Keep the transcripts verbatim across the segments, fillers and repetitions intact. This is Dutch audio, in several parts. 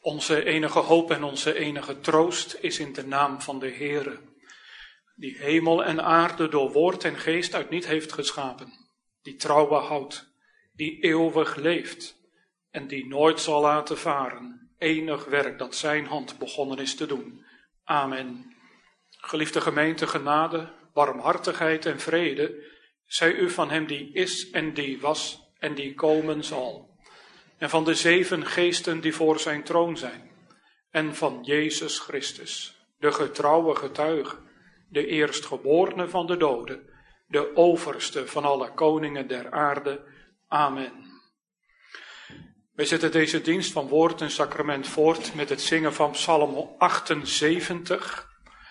Onze enige hoop en onze enige troost is in de naam van de Heere, die hemel en aarde door woord en geest uit niet heeft geschapen, die trouw behoudt, die eeuwig leeft en die nooit zal laten varen enig werk dat zijn hand begonnen is te doen. Amen. Geliefde gemeente, genade, barmhartigheid en vrede zij u van hem die is en die was en die komen zal. En van de zeven geesten die voor zijn troon zijn. En van Jezus Christus, de getrouwe getuige, de eerstgeborene van de doden, de overste van alle koningen der aarde. Amen. Wij zetten deze dienst van woord en sacrament voort met het zingen van Psalm achtenzeventig.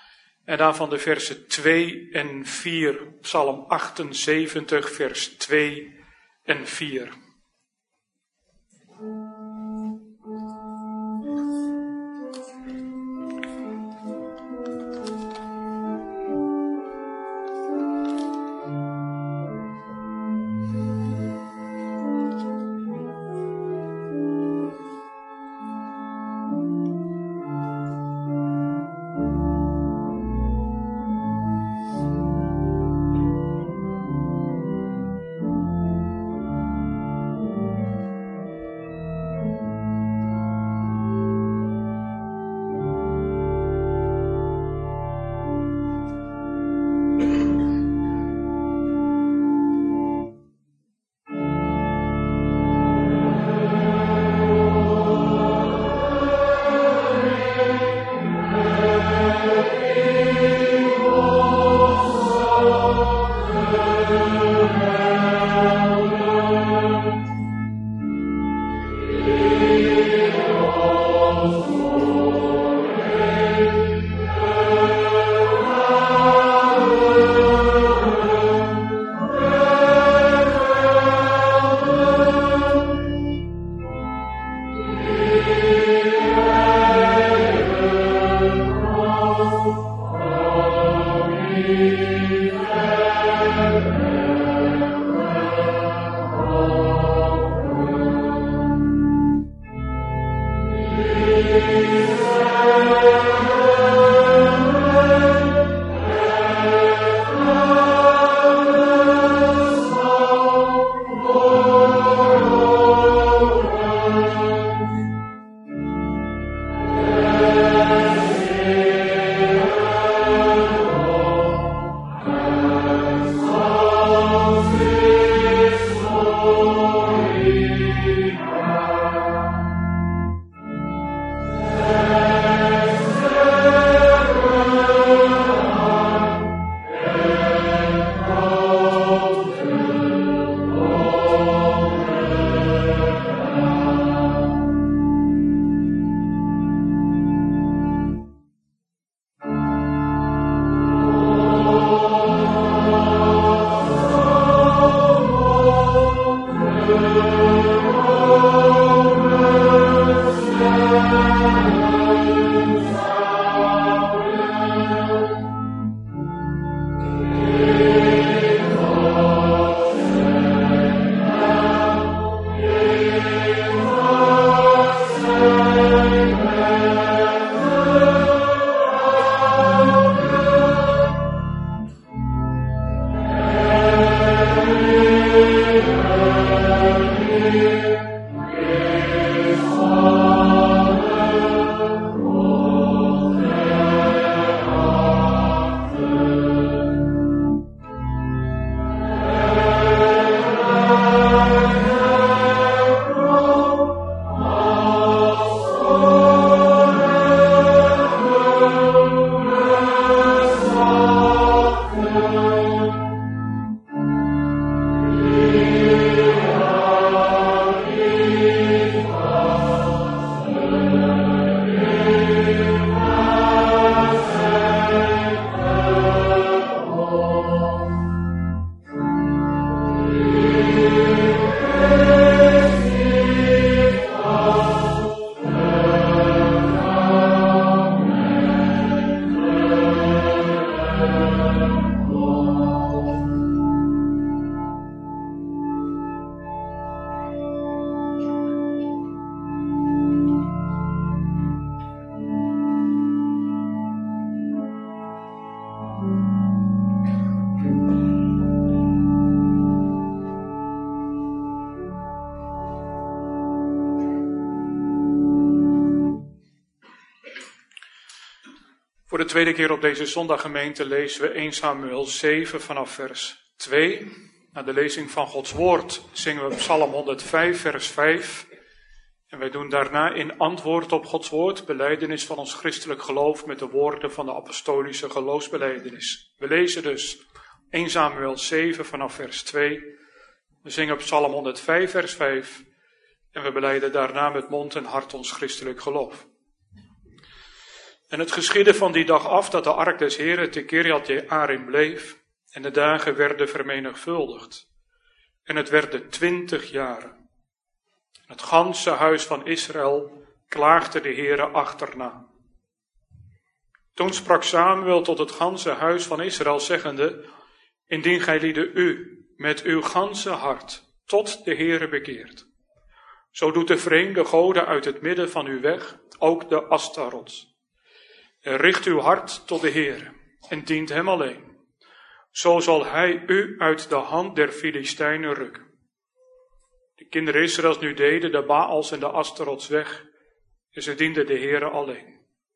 En daarvan de versen twee en vier. Psalm achtenzeventig, vers twee en vier. Oh Voor de tweede keer op deze zondag, gemeente, lezen we eerste Samuel zeven vanaf vers twee. Na de lezing van Gods woord zingen we Psalm honderdvijf, vers vijf. En wij doen daarna in antwoord op Gods woord belijdenis van ons christelijk geloof met de woorden van de apostolische geloofsbelijdenis. We lezen dus eerste Samuel zeven vanaf vers twee. We zingen Psalm honderdvijf, vers vijf. En we belijden daarna met mond en hart ons christelijk geloof. En het geschiedde van die dag af dat de ark des Heren te Kirjat Jearim bleef en de dagen werden vermenigvuldigd. En het werden twintig jaren. Het ganse huis van Israël klaagde de Heere achterna. Toen sprak Samuel tot het ganse huis van Israël, zeggende: Indien gij lieden u met uw ganse hart tot de Heere bekeert, zo doet de vreemde goden uit het midden van u weg, ook de Astarots. En richt uw hart tot de Heere en dient hem alleen. Zo zal hij u uit de hand der Filistijnen rukken. De kinderen Israëls nu deden de Baals en de Astarots weg, en ze dienden de Heere alleen.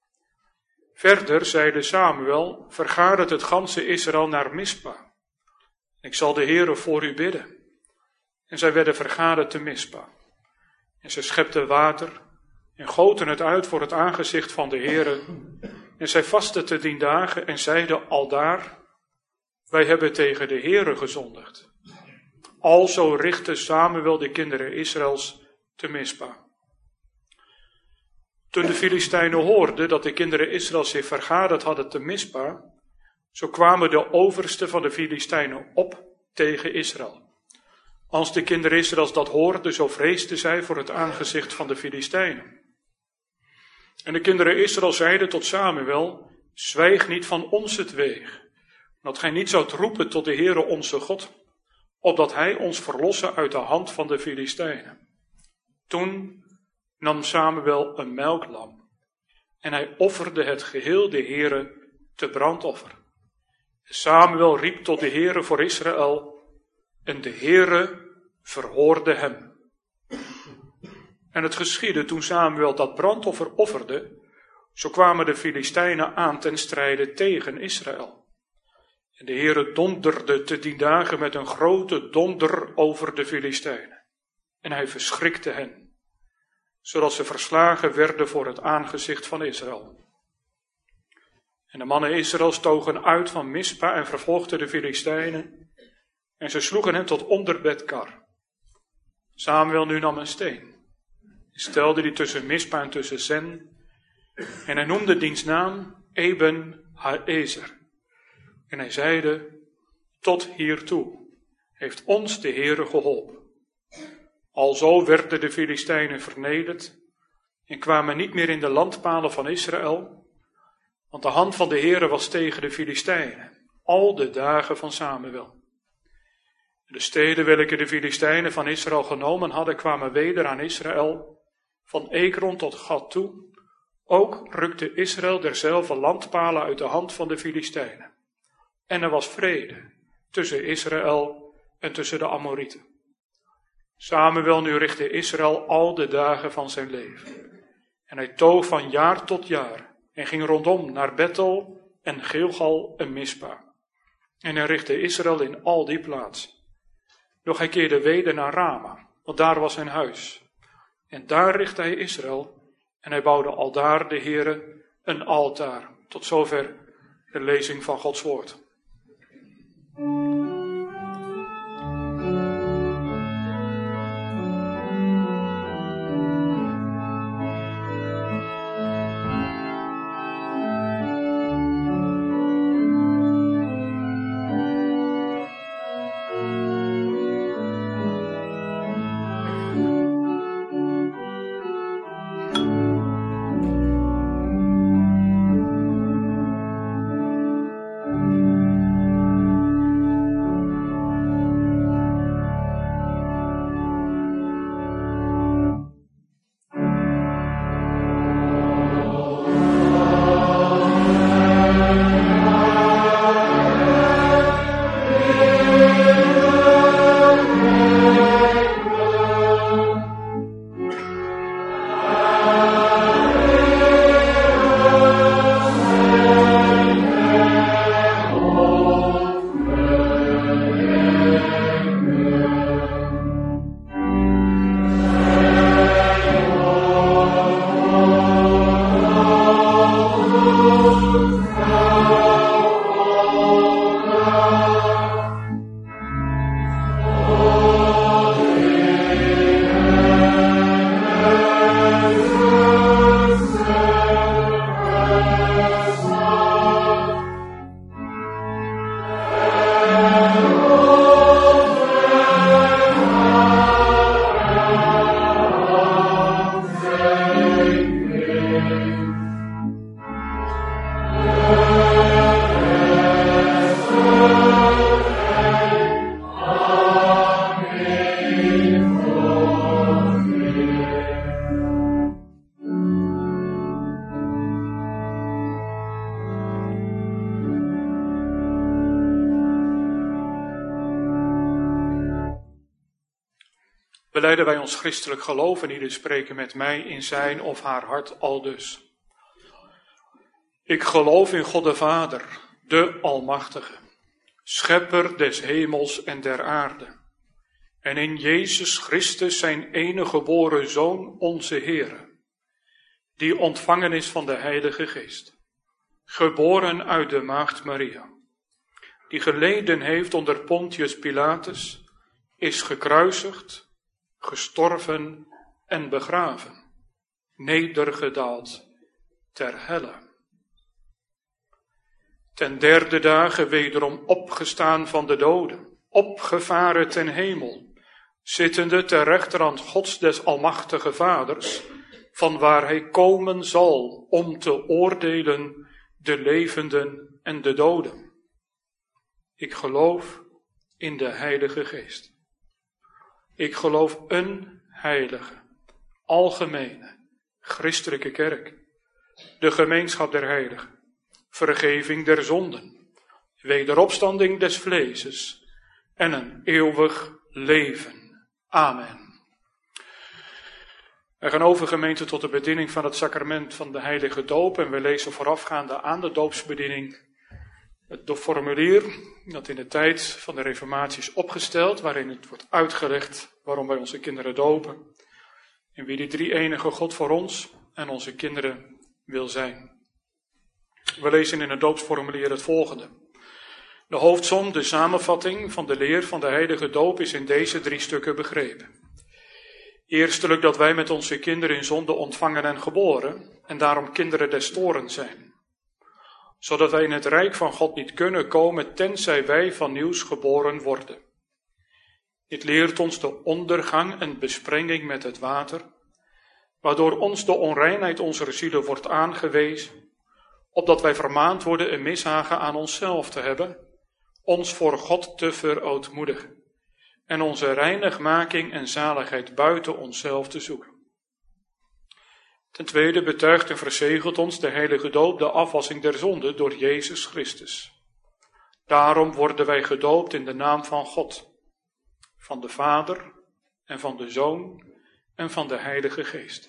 Verder zeide Samuel: vergadert het ganse Israël naar Mispa. Ik zal de Heere voor u bidden. En zij werden vergaderd te Mispa. En ze schepten water en goten het uit voor het aangezicht van de Heere. En zij vastten te dien dagen en zeiden aldaar: wij hebben tegen de Heere gezondigd. Alzo richtte Samuel de kinderen Israëls te Mispa. Toen de Filistijnen hoorden dat de kinderen Israëls zich vergaderd hadden te Mispa, zo kwamen de oversten van de Filistijnen op tegen Israël. Als de kinderen Israëls dat hoorden, zo vreesden zij voor het aangezicht van de Filistijnen. En de kinderen Israël zeiden tot Samuel: zwijg niet van ons het weeg, dat gij niet zoudt roepen tot de Heere onze God, opdat hij ons verlosse uit de hand van de Filistijnen. Toen nam Samuel een melklam en hij offerde het geheel de Heere te brandoffer. Samuel riep tot de Heere voor Israël en de Heere verhoorde hem. En het geschiedde toen Samuel dat brandoffer offerde, zo kwamen de Filistijnen aan ten strijde tegen Israël. En de Heere donderde te dien dagen met een grote donder over de Filistijnen. En hij verschrikte hen, zodat ze verslagen werden voor het aangezicht van Israël. En de mannen Israëls togen uit van Mispa en vervolgden de Filistijnen. En ze sloegen hen tot onder Betkar. Samuel nu nam een steen, stelde die tussen Mispa en tussen Zen, en hij noemde diens naam Eben Haezer. En hij zeide: tot hiertoe heeft ons de Heere geholpen. Alzo werden de Filistijnen vernederd en kwamen niet meer in de landpalen van Israël, want de hand van de Heere was tegen de Filistijnen, al de dagen van Samuel. De steden welke de Filistijnen van Israël genomen hadden, kwamen weder aan Israël, van Ekron tot Gat toe. Ook rukte Israël derzelfde landpalen uit de hand van de Filistijnen. En er was vrede tussen Israël en tussen de Amorieten. Samuel nu richtte Israël al de dagen van zijn leven. En hij toog van jaar tot jaar en ging rondom naar Bethel en Gilgal en Mispa. En hij richtte Israël in al die plaatsen. Doch hij keerde weder naar Rama, want daar was zijn huis. En daar richtte hij Israël en hij bouwde aldaar de Heere een altaar. Tot zover de lezing van Gods woord. belijden wij ons christelijk geloof en ieder spreken met mij in zijn of haar hart aldus. Ik geloof in God de Vader, de Almachtige, schepper des hemels en der aarde, en in Jezus Christus zijn enige geboren Zoon, onze Heere, die ontvangen is van de Heilige Geest, geboren uit de Maagd Maria, die geleden heeft onder Pontius Pilatus, is gekruisigd, gestorven en begraven, nedergedaald ter helle. Ten derde dagen wederom opgestaan van de doden, opgevaren ten hemel, zittende ter rechterhand Gods des Almachtige Vaders, van waar hij komen zal om te oordelen de levenden en de doden. Ik geloof in de Heilige Geest. Ik geloof een heilige, algemene, christelijke kerk, de gemeenschap der heiligen, vergeving der zonden, wederopstanding des vleeses en een eeuwig leven. Amen. We gaan over, gemeente, tot de bediening van het sacrament van de heilige doop en we lezen voorafgaande aan de doopsbediening het formulier dat in de tijd van de Reformatie is opgesteld, waarin het wordt uitgelegd waarom wij onze kinderen dopen en wie die drie-enige God voor ons en onze kinderen wil zijn. We lezen in het doopsformulier het volgende. De hoofdsom, de samenvatting van de leer van de heilige doop is in deze drie stukken begrepen. Eerstelijk dat wij met onze kinderen in zonde ontvangen en geboren en daarom kinderen des torens zijn. Zodat wij in het rijk van God niet kunnen komen tenzij wij van nieuws geboren worden. Dit leert ons de ondergang en besprenging met het water, waardoor ons de onreinheid onze zielen wordt aangewezen, opdat wij vermaand worden een mishagen aan onszelf te hebben, ons voor God te verootmoedigen en onze reinigmaking en zaligheid buiten onszelf te zoeken. Ten tweede betuigt en verzegelt ons de heilige doop de afwassing der zonde door Jezus Christus. Daarom worden wij gedoopt in de naam van God, van de Vader en van de Zoon en van de Heilige Geest.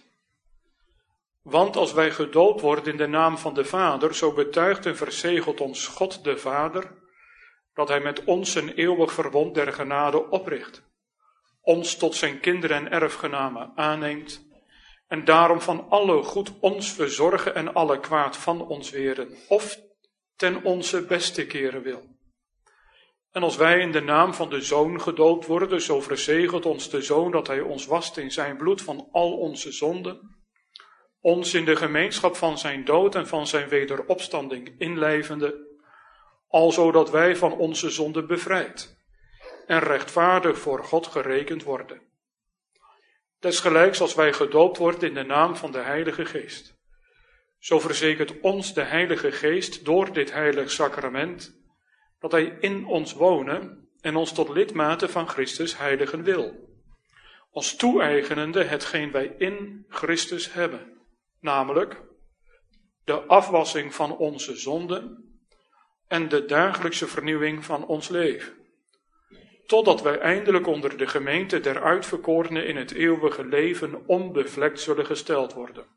Want als wij gedoopt worden in de naam van de Vader, zo betuigt en verzegelt ons God de Vader, dat hij met ons een eeuwig verbond der genade opricht, ons tot zijn kinderen en erfgenamen aanneemt, en daarom van alle goed ons verzorgen en alle kwaad van ons weren, of ten onze beste keren wil. En als wij in de naam van de Zoon gedoopt worden, zo verzegelt ons de Zoon dat hij ons wast in zijn bloed van al onze zonden, ons in de gemeenschap van zijn dood en van zijn wederopstanding inlijvende, alzo dat wij van onze zonden bevrijd en rechtvaardig voor God gerekend worden. Desgelijks als wij gedoopt worden in de naam van de Heilige Geest, zo verzekert ons de Heilige Geest door dit heilig sacrament, dat hij in ons wonen en ons tot lidmaten van Christus heiligen wil, ons toe-eigenende hetgeen wij in Christus hebben, namelijk de afwassing van onze zonden en de dagelijkse vernieuwing van ons leven, totdat wij eindelijk onder de gemeente der uitverkorenen in het eeuwige leven onbevlekt zullen gesteld worden.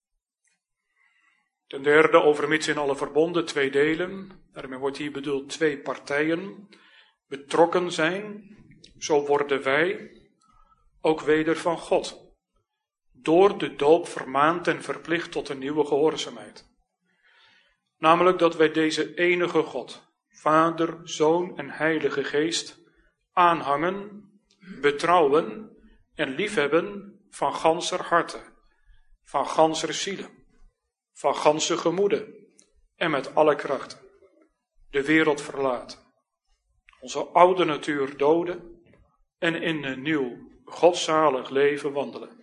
Ten derde, overmits in alle verbonden twee delen, daarmee wordt hier bedoeld twee partijen, betrokken zijn, zo worden wij ook weder van God, door de doop vermaand en verplicht tot een nieuwe gehoorzaamheid. Namelijk dat wij deze enige God, Vader, Zoon en Heilige Geest, aanhangen, betrouwen en liefhebben van ganser harte, van ganser zielen, van ganse gemoeden en met alle krachten. De wereld verlaten, onze oude natuur doden en in een nieuw, godzalig leven wandelen.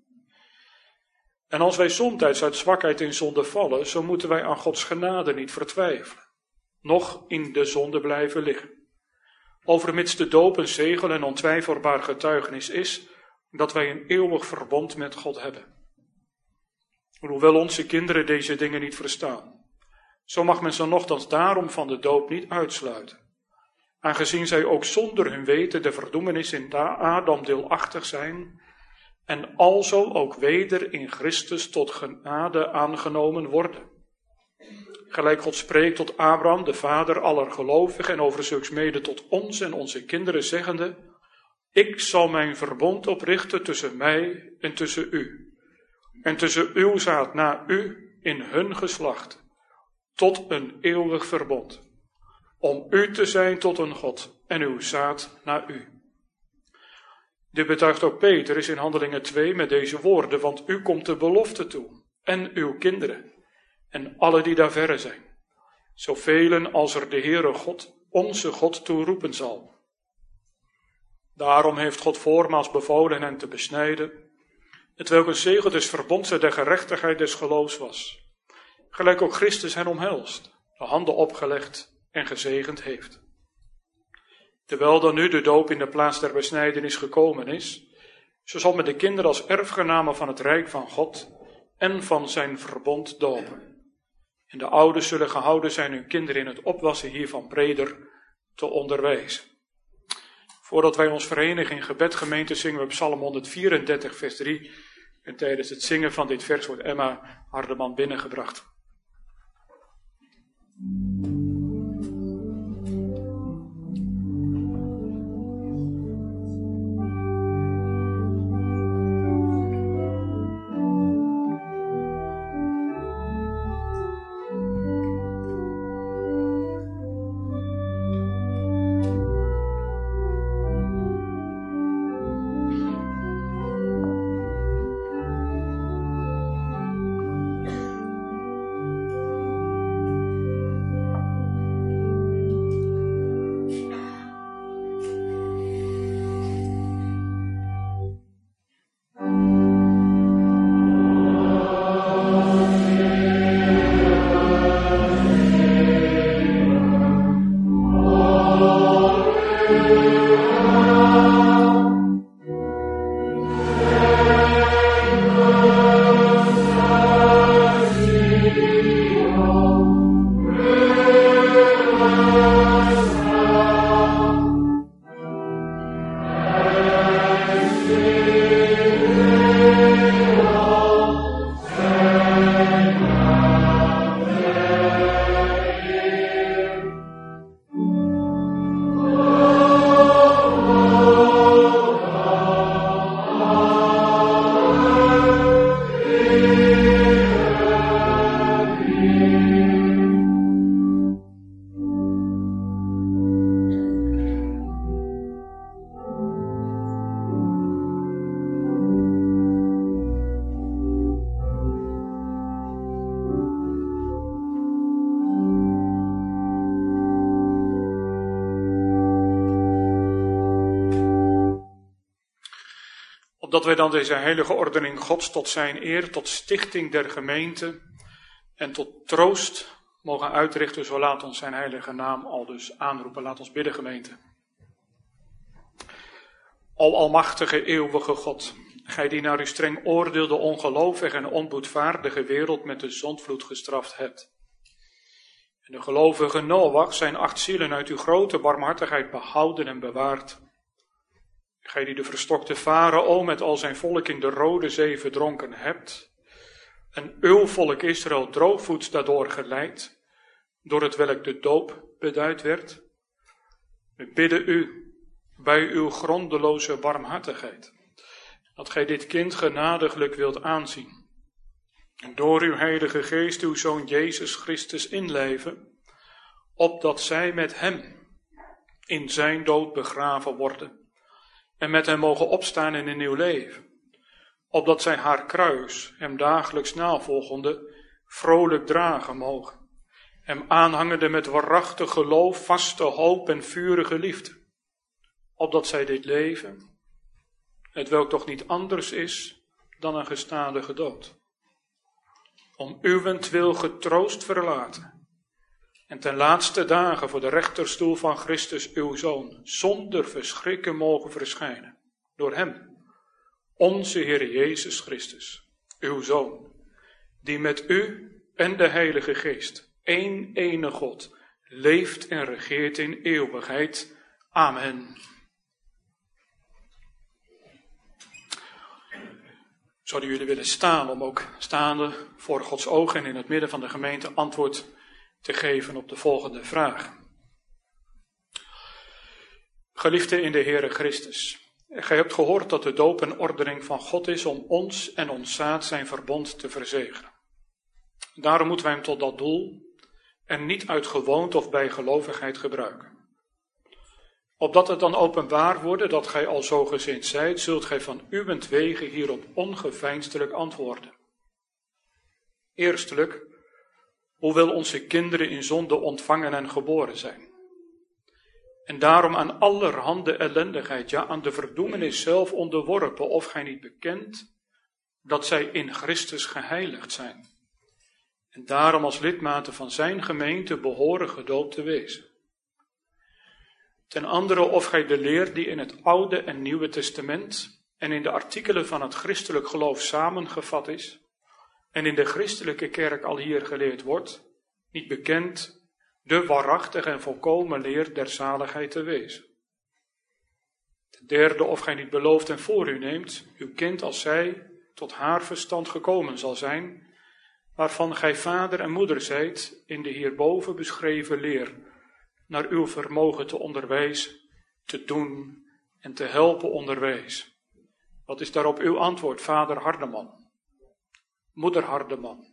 En als wij somtijds uit zwakheid in zonde vallen, zo moeten wij aan Gods genade niet vertwijfelen, noch in de zonde blijven liggen. Overmits de doop een zegel en ontwijfelbaar getuigenis is, dat wij een eeuwig verbond met God hebben. Hoewel onze kinderen deze dingen niet verstaan, zo mag men ze nochtans daarom van de doop niet uitsluiten, aangezien zij ook zonder hun weten de verdoemenis in Adam deelachtig zijn, en alzo ook weder in Christus tot genade aangenomen worden. Gelijk God spreekt tot Abraham, de vader aller gelovigen, en over zulks mede tot ons en onze kinderen, zeggende: ik zal mijn verbond oprichten tussen mij en tussen u, en tussen uw zaad na u in hun geslacht, tot een eeuwig verbond, om u te zijn tot een God en uw zaad na u. Dit betuigt ook Petrus in Handelingen twee met deze woorden: want u komt de belofte toe, en uw kinderen, en alle die daar verre zijn, zoveel als er de Heere God, onze God, toe roepen zal. Daarom heeft God voormaals bevolen hen te besnijden, hetwelk een zegel des verbonds en der gerechtigheid des geloofs was, gelijk ook Christus hen omhelst, de handen opgelegd en gezegend heeft. Terwijl dan nu de doop in de plaats der besnijdenis gekomen is, zo zal men de kinderen als erfgenamen van het rijk van God en van zijn verbond dopen. En de ouders zullen gehouden zijn hun kinderen in het opwassen hiervan breder te onderwijzen. Voordat wij ons verenigen in gebed, gemeente, zingen we Psalm honderdvierendertig, vers drie. En tijdens het zingen van dit vers wordt Emma Hardeman binnengebracht. Opdat wij dan deze heilige ordening Gods tot zijn eer, tot stichting der gemeente en tot troost mogen uitrichten, zo laat ons zijn heilige naam al dus aanroepen. Laat ons bidden, gemeente. O almachtige, eeuwige God, gij die naar uw streng oordeel de ongelovige en onboedvaardige wereld met de zondvloed gestraft hebt. En de gelovige Noach zijn acht zielen uit uw grote barmhartigheid behouden en bewaard. Gij die de verstokte Farao met al zijn volk in de Rode Zee verdronken hebt, en uw volk Israël droogvoets daardoor geleid, door het welk de doop beduid werd. We bidden u bij uw grondeloze barmhartigheid, dat gij dit kind genadiglijk wilt aanzien, en door uw heilige geest uw Zoon Jezus Christus inleven, opdat zij met hem in zijn dood begraven worden, en met hem mogen opstaan in een nieuw leven, opdat zij haar kruis, hem dagelijks navolgende, vrolijk dragen mogen, hem aanhangende met waarachtig geloof, vaste hoop en vurige liefde, opdat zij dit leven, hetwelk toch niet anders is dan een gestadige dood, om uwentwil getroost verlaten, en ten laatste dagen voor de rechterstoel van Christus uw Zoon, zonder verschrikken mogen verschijnen, door hem, onze Heer Jezus Christus, uw Zoon, die met u en de Heilige Geest, één ene God, leeft en regeert in eeuwigheid. Amen. Zouden jullie willen staan om ook staande voor Gods ogen en in het midden van de gemeente antwoord te geven op de volgende vraag. Geliefden in de Heere Christus, gij hebt gehoord dat de doop een ordening van God is om ons en ons zaad zijn verbond te verzegelen. Daarom moeten wij hem tot dat doel en niet uit gewoonte of bijgelovigheid gebruiken. Opdat het dan openbaar wordt dat gij al zo gezind zijt, zult gij van uwentwege hierop ongeveinsdelijk antwoorden. Eerstelijk, hoewel onze kinderen in zonde ontvangen en geboren zijn. En daarom aan allerhande ellendigheid, ja aan de verdoemenis zelf onderworpen, of gij niet bekent dat zij in Christus geheiligd zijn. En daarom als lidmaten van zijn gemeente behoren gedoopt te wezen. Ten andere of gij de leer die in het Oude en Nieuwe Testament en in de artikelen van het christelijk geloof samengevat is en in de christelijke kerk al hier geleerd wordt, niet bekend de waarachtige en volkomen leer der zaligheid te wezen. Ten derde of gij niet belooft en voor u neemt, uw kind als zij tot haar verstand gekomen zal zijn, waarvan gij vader en moeder zijt in de hierboven beschreven leer, naar uw vermogen te onderwijzen, te doen en te helpen onderwijzen. Wat is daarop uw antwoord, vader Hardeman, moeder Hardeman?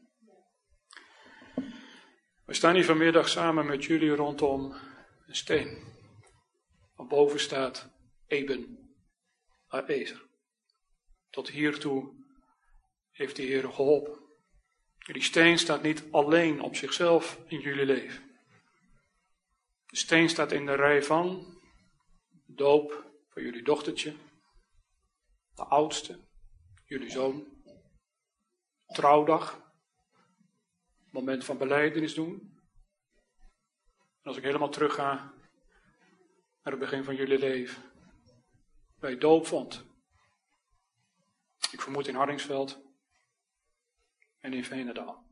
We staan hier vanmiddag samen met jullie rondom een steen. Van boven staat Eben Haezer. Tot hiertoe heeft de Heer geholpen. Die steen staat niet alleen op zichzelf in jullie leven. De steen staat in de rij van doop voor jullie dochtertje, de oudste, jullie zoon, trouwdag, moment van belijdenis doen. En als ik helemaal terug ga naar het begin van jullie leven, bij doopvond. Ik vermoed in Hardingsveld en in Veenendaal.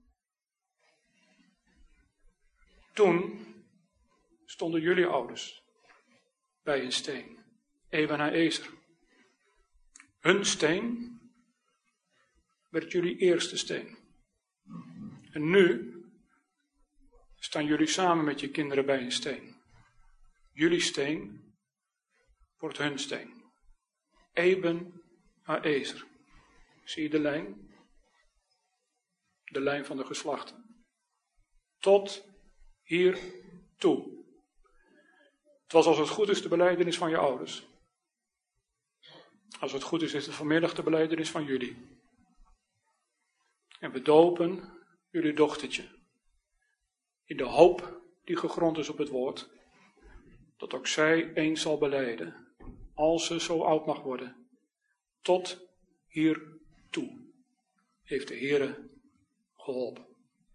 Toen stonden jullie ouders bij een steen, Eben Haezer. Hun steen werd jullie eerste steen. En nu staan jullie samen met je kinderen bij een steen. Jullie steen wordt hun steen. Eben Haezer. Zie je de lijn? De lijn van de geslachten. Tot hier toe. Het was als het goed is de belijdenis van je ouders. Als het goed is, is het vanmiddag de belijdenis van jullie. En we dopen jullie dochtertje. In de hoop die gegrond is op het woord. Dat ook zij eens zal belijden. Als ze zo oud mag worden. Tot hier toe. Heeft de Heere geholpen.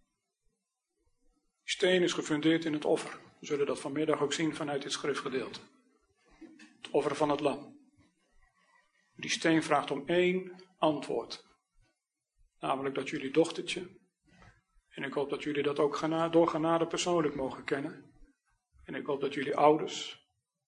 Die steen is gefundeerd in het offer. We zullen dat vanmiddag ook zien vanuit dit schriftgedeelte. Het offer van het lam. Die steen vraagt om één antwoord. Namelijk dat jullie dochtertje, en ik hoop dat jullie dat ook door genade persoonlijk mogen kennen. En ik hoop dat jullie ouders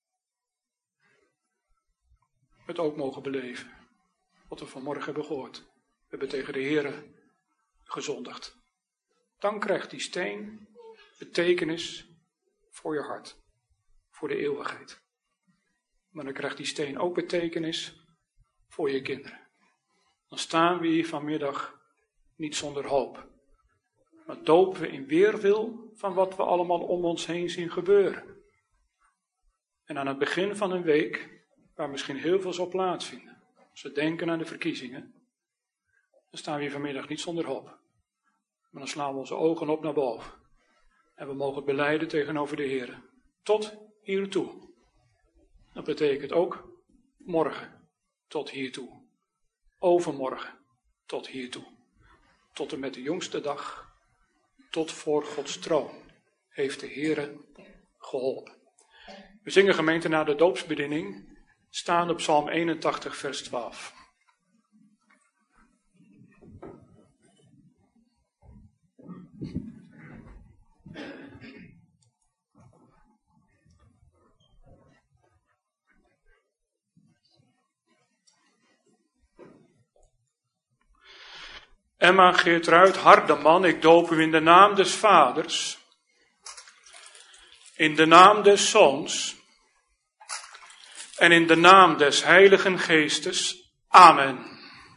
het ook mogen beleven. Wat we vanmorgen hebben gehoord. We hebben tegen de Heere gezondigd. Dan krijgt die steen betekenis voor je hart. Voor de eeuwigheid. Maar dan krijgt die steen ook betekenis voor je kinderen. Dan staan we hier vanmiddag niet zonder hoop. Maar dopen we in weerwil van wat we allemaal om ons heen zien gebeuren. En aan het begin van een week, waar misschien heel veel zal plaatsvinden. Als we denken aan de verkiezingen. Dan staan we hier vanmiddag niet zonder hoop. Maar dan slaan we onze ogen op naar boven. En we mogen belijden tegenover de Heer. Tot hiertoe. Dat betekent ook morgen tot hiertoe. Overmorgen tot hiertoe. Tot en met de jongste dag. Tot voor Gods troon heeft de Heere geholpen. We zingen gemeente na de doopsbediening. Staan op Psalm eenentachtig vers twaalf. Emma Geertruid Hardeman, ik doop u in de naam des Vaders, in de naam des Zoons en in de naam des Heiligen Geestes. Amen.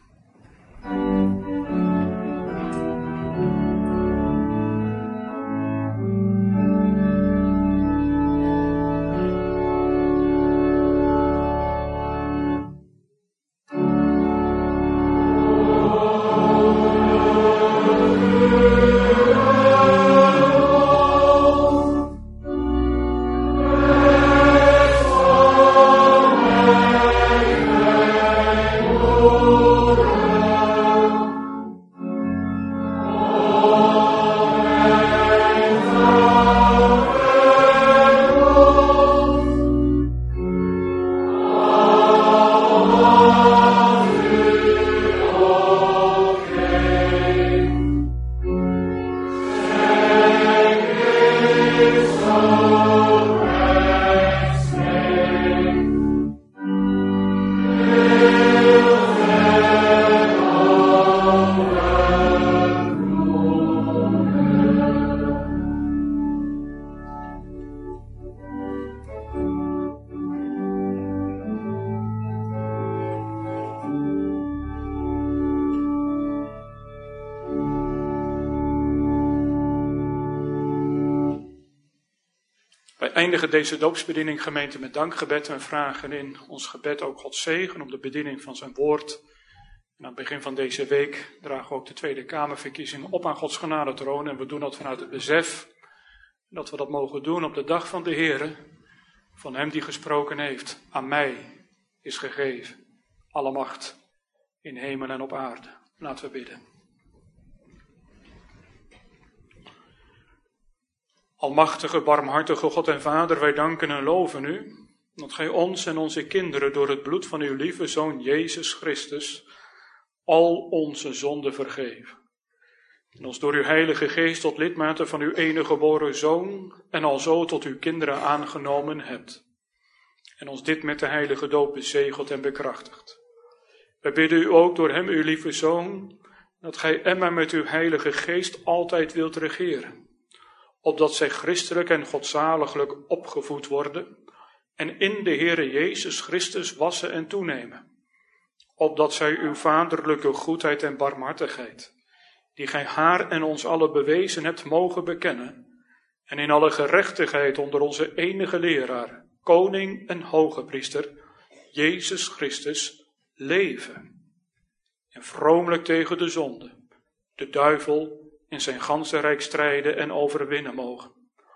Wij eindigen deze doopsbediening, gemeente, met dankgebed en vragen in ons gebed ook Gods zegen op de bediening van zijn woord. En aan het begin van deze week dragen we ook de Tweede Kamerverkiezingen op aan Gods genadetroon. En we doen dat vanuit het besef dat we dat mogen doen op de dag van de Heere, van hem die gesproken heeft. Aan mij is gegeven alle macht in hemel en op aarde. Laten we bidden. Almachtige, barmhartige God en Vader, wij danken en loven u, dat gij ons en onze kinderen door het bloed van uw lieve Zoon Jezus Christus al onze zonden vergeven. En ons door uw Heilige Geest tot lidmaten van uw enige geboren Zoon en alzo tot uw kinderen aangenomen hebt. En ons dit met de heilige doop bezegeld en bekrachtigd. Wij bidden u ook door hem, uw lieve Zoon, dat gij Emma met uw Heilige Geest altijd wilt regeren. Opdat zij christelijk en godzaliglijk opgevoed worden en in de Heere Jezus Christus wassen en toenemen. Opdat zij uw vaderlijke goedheid en barmhartigheid, die gij haar en ons allen bewezen hebt, mogen bekennen en in alle gerechtigheid onder onze enige leraar, koning en hoge priester, Jezus Christus, leven. En vromelijk tegen de zonde, de duivel in zijn ganse rijk strijden en overwinnen mogen.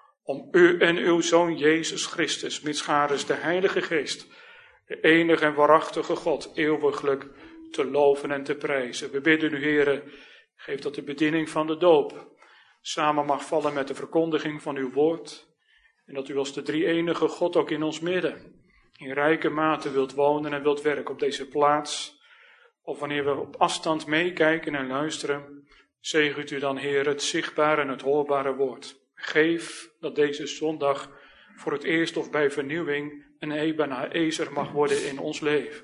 Om u en uw Zoon Jezus Christus, mitsgaris de Heilige Geest, de enige en waarachtige God, eeuwiglijk te loven en te prijzen. We bidden u, Heere, geef dat de bediening van de doop samen mag vallen met de verkondiging van uw woord. En dat u als de drie-enige God ook in ons midden in rijke mate wilt wonen en wilt werken op deze plaats. Of wanneer we op afstand meekijken en luisteren, zegent u dan, Heer, het zichtbare en het hoorbare woord. Geef dat deze zondag voor het eerst of bij vernieuwing een Ebenezer mag worden in ons leven.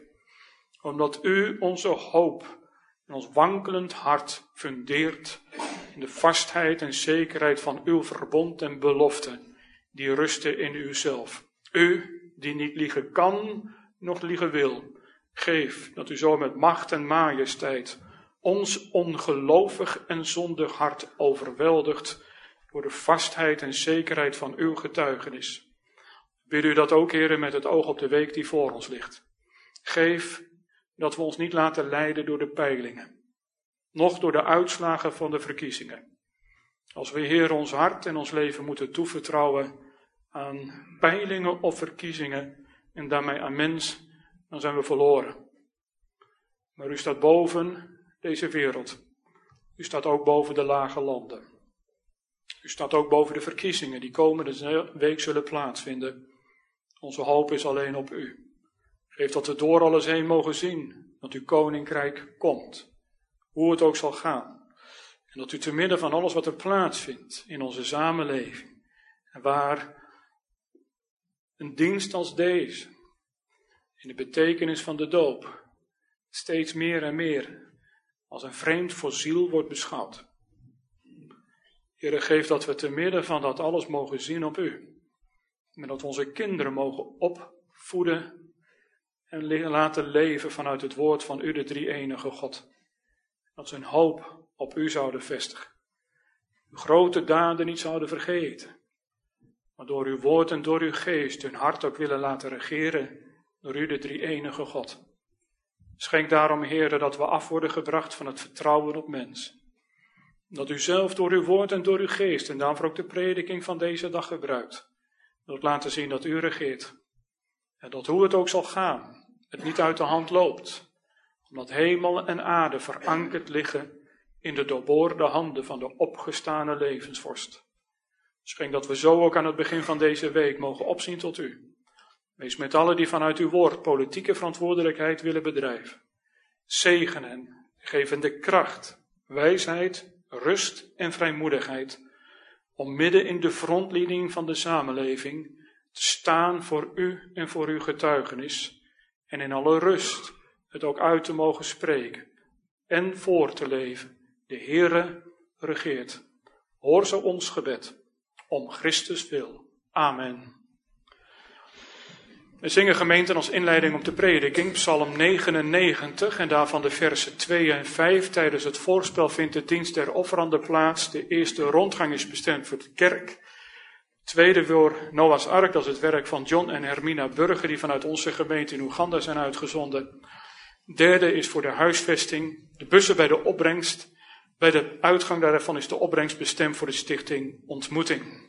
Omdat u onze hoop en ons wankelend hart fundeert in de vastheid en zekerheid van uw verbond en beloften, die rusten in uzelf. U, die niet liegen kan, noch liegen wil. Geef dat u zo met macht en majesteit ons ongelovig en zondig hart overweldigt door de vastheid en zekerheid van uw getuigenis. Bid u dat ook, Heere, met het oog op de week die voor ons ligt. Geef dat we ons niet laten leiden door de peilingen, noch door de uitslagen van de verkiezingen. Als we, Heere, ons hart en ons leven moeten toevertrouwen aan peilingen of verkiezingen en daarmee aan mens, dan zijn we verloren. Maar u staat boven deze wereld. U staat ook boven de lage landen. U staat ook boven de verkiezingen die komende week zullen plaatsvinden. Onze hoop is alleen op u. Geef dat we door alles heen mogen zien dat uw koninkrijk komt. Hoe het ook zal gaan. En dat u te midden van alles wat er plaatsvindt in onze samenleving, en waar een dienst als deze, in de betekenis van de doop, steeds meer en meer als een vreemd fossiel wordt beschouwd. Heere, geef dat we te midden van dat alles mogen zien op u. En dat we onze kinderen mogen opvoeden en le- laten leven vanuit het woord van u, de drie-enige God. Dat ze hun hoop op u zouden vestigen. Uw grote daden niet zouden vergeten. Maar door uw woord en door uw geest hun hart ook willen laten regeren door u, de drie-enige God. Schenk daarom, Heere, dat we af worden gebracht van het vertrouwen op mens. Dat u zelf door uw woord en door uw geest en daarvoor ook de prediking van deze dag gebruikt. Wilt laten zien dat u regeert. En dat hoe het ook zal gaan, het niet uit de hand loopt. Omdat hemel en aarde verankerd liggen in de doorboorde handen van de opgestane levensvorst. Schenk dat we zo ook aan het begin van deze week mogen opzien tot u. Wees met allen die vanuit uw woord politieke verantwoordelijkheid willen bedrijven. Zegen hen, geef hen de kracht, wijsheid, rust en vrijmoedigheid om midden in de frontlinie van de samenleving te staan voor u en voor uw getuigenis en in alle rust het ook uit te mogen spreken en voor te leven. De Heere regeert. Hoor zo ons gebed, om Christus wil. Amen. We zingen gemeenten als inleiding op de prediking, Psalm negenennegentig en daarvan de versen twee en vijf. Tijdens het voorspel vindt de dienst der offeranden plaats. De eerste rondgang is bestemd voor de kerk. De tweede voor Noah's Ark, dat is het werk van John en Hermina Burger, die vanuit onze gemeente in Oeganda zijn uitgezonden. De derde is voor de huisvesting, de bussen bij de opbrengst. Bij de uitgang daarvan is de opbrengst bestemd voor de stichting Ontmoeting.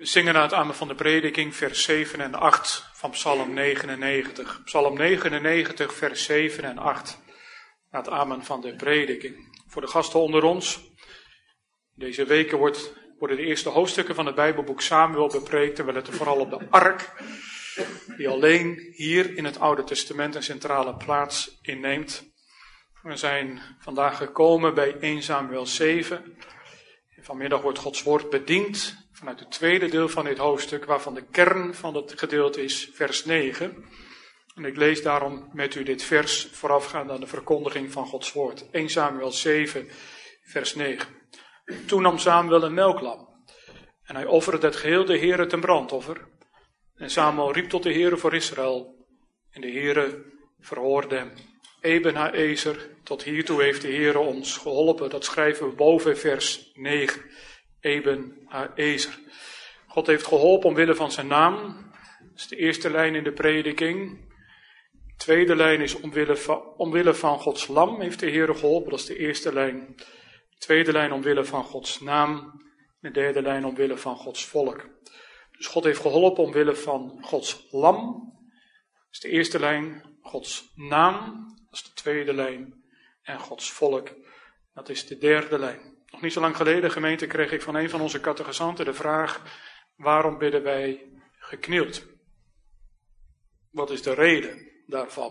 We zingen naar het amen van de prediking, vers zeven en acht van Psalm negenennegentig. Psalm negenennegentig, vers zeven en acht. Naar het amen van de prediking. Voor de gasten onder ons. Deze weken wordt, worden de eerste hoofdstukken van het Bijbelboek Samuel bepreekt. En we letten vooral op de ark. Die alleen hier in het Oude Testament een centrale plaats inneemt. We zijn vandaag gekomen bij eerste Samuel zeven. Vanmiddag wordt Gods woord bediend vanuit het tweede deel van dit hoofdstuk, waarvan de kern van het gedeelte is vers negen. En ik lees daarom met u dit vers voorafgaand aan de verkondiging van Gods woord. eerste Samuel zeven, vers negen. Toen nam Samuel een melklam en hij offerde het geheel de Heere ten brandoffer. En Samuel riep tot de Heere voor Israël en de Heere verhoorde hem. Eben-Haezer, tot hiertoe heeft de Heere ons geholpen. Dat schrijven we boven vers negen. Eben-Haezer. God heeft geholpen omwille van zijn naam. Dat is de eerste lijn in de prediking. De tweede lijn is omwille van, omwille van Gods lam heeft de Heere geholpen. Dat is de eerste lijn. De tweede lijn omwille van Gods naam. De derde lijn omwille van Gods volk. Dus God heeft geholpen omwille van Gods lam. Dat is de eerste lijn. Gods naam. Dat is de tweede lijn. En Gods volk. Dat is de derde lijn. Nog niet zo lang geleden, gemeente, kreeg ik van een van onze catechisanten de vraag: waarom bidden wij geknield? Wat is de reden daarvan?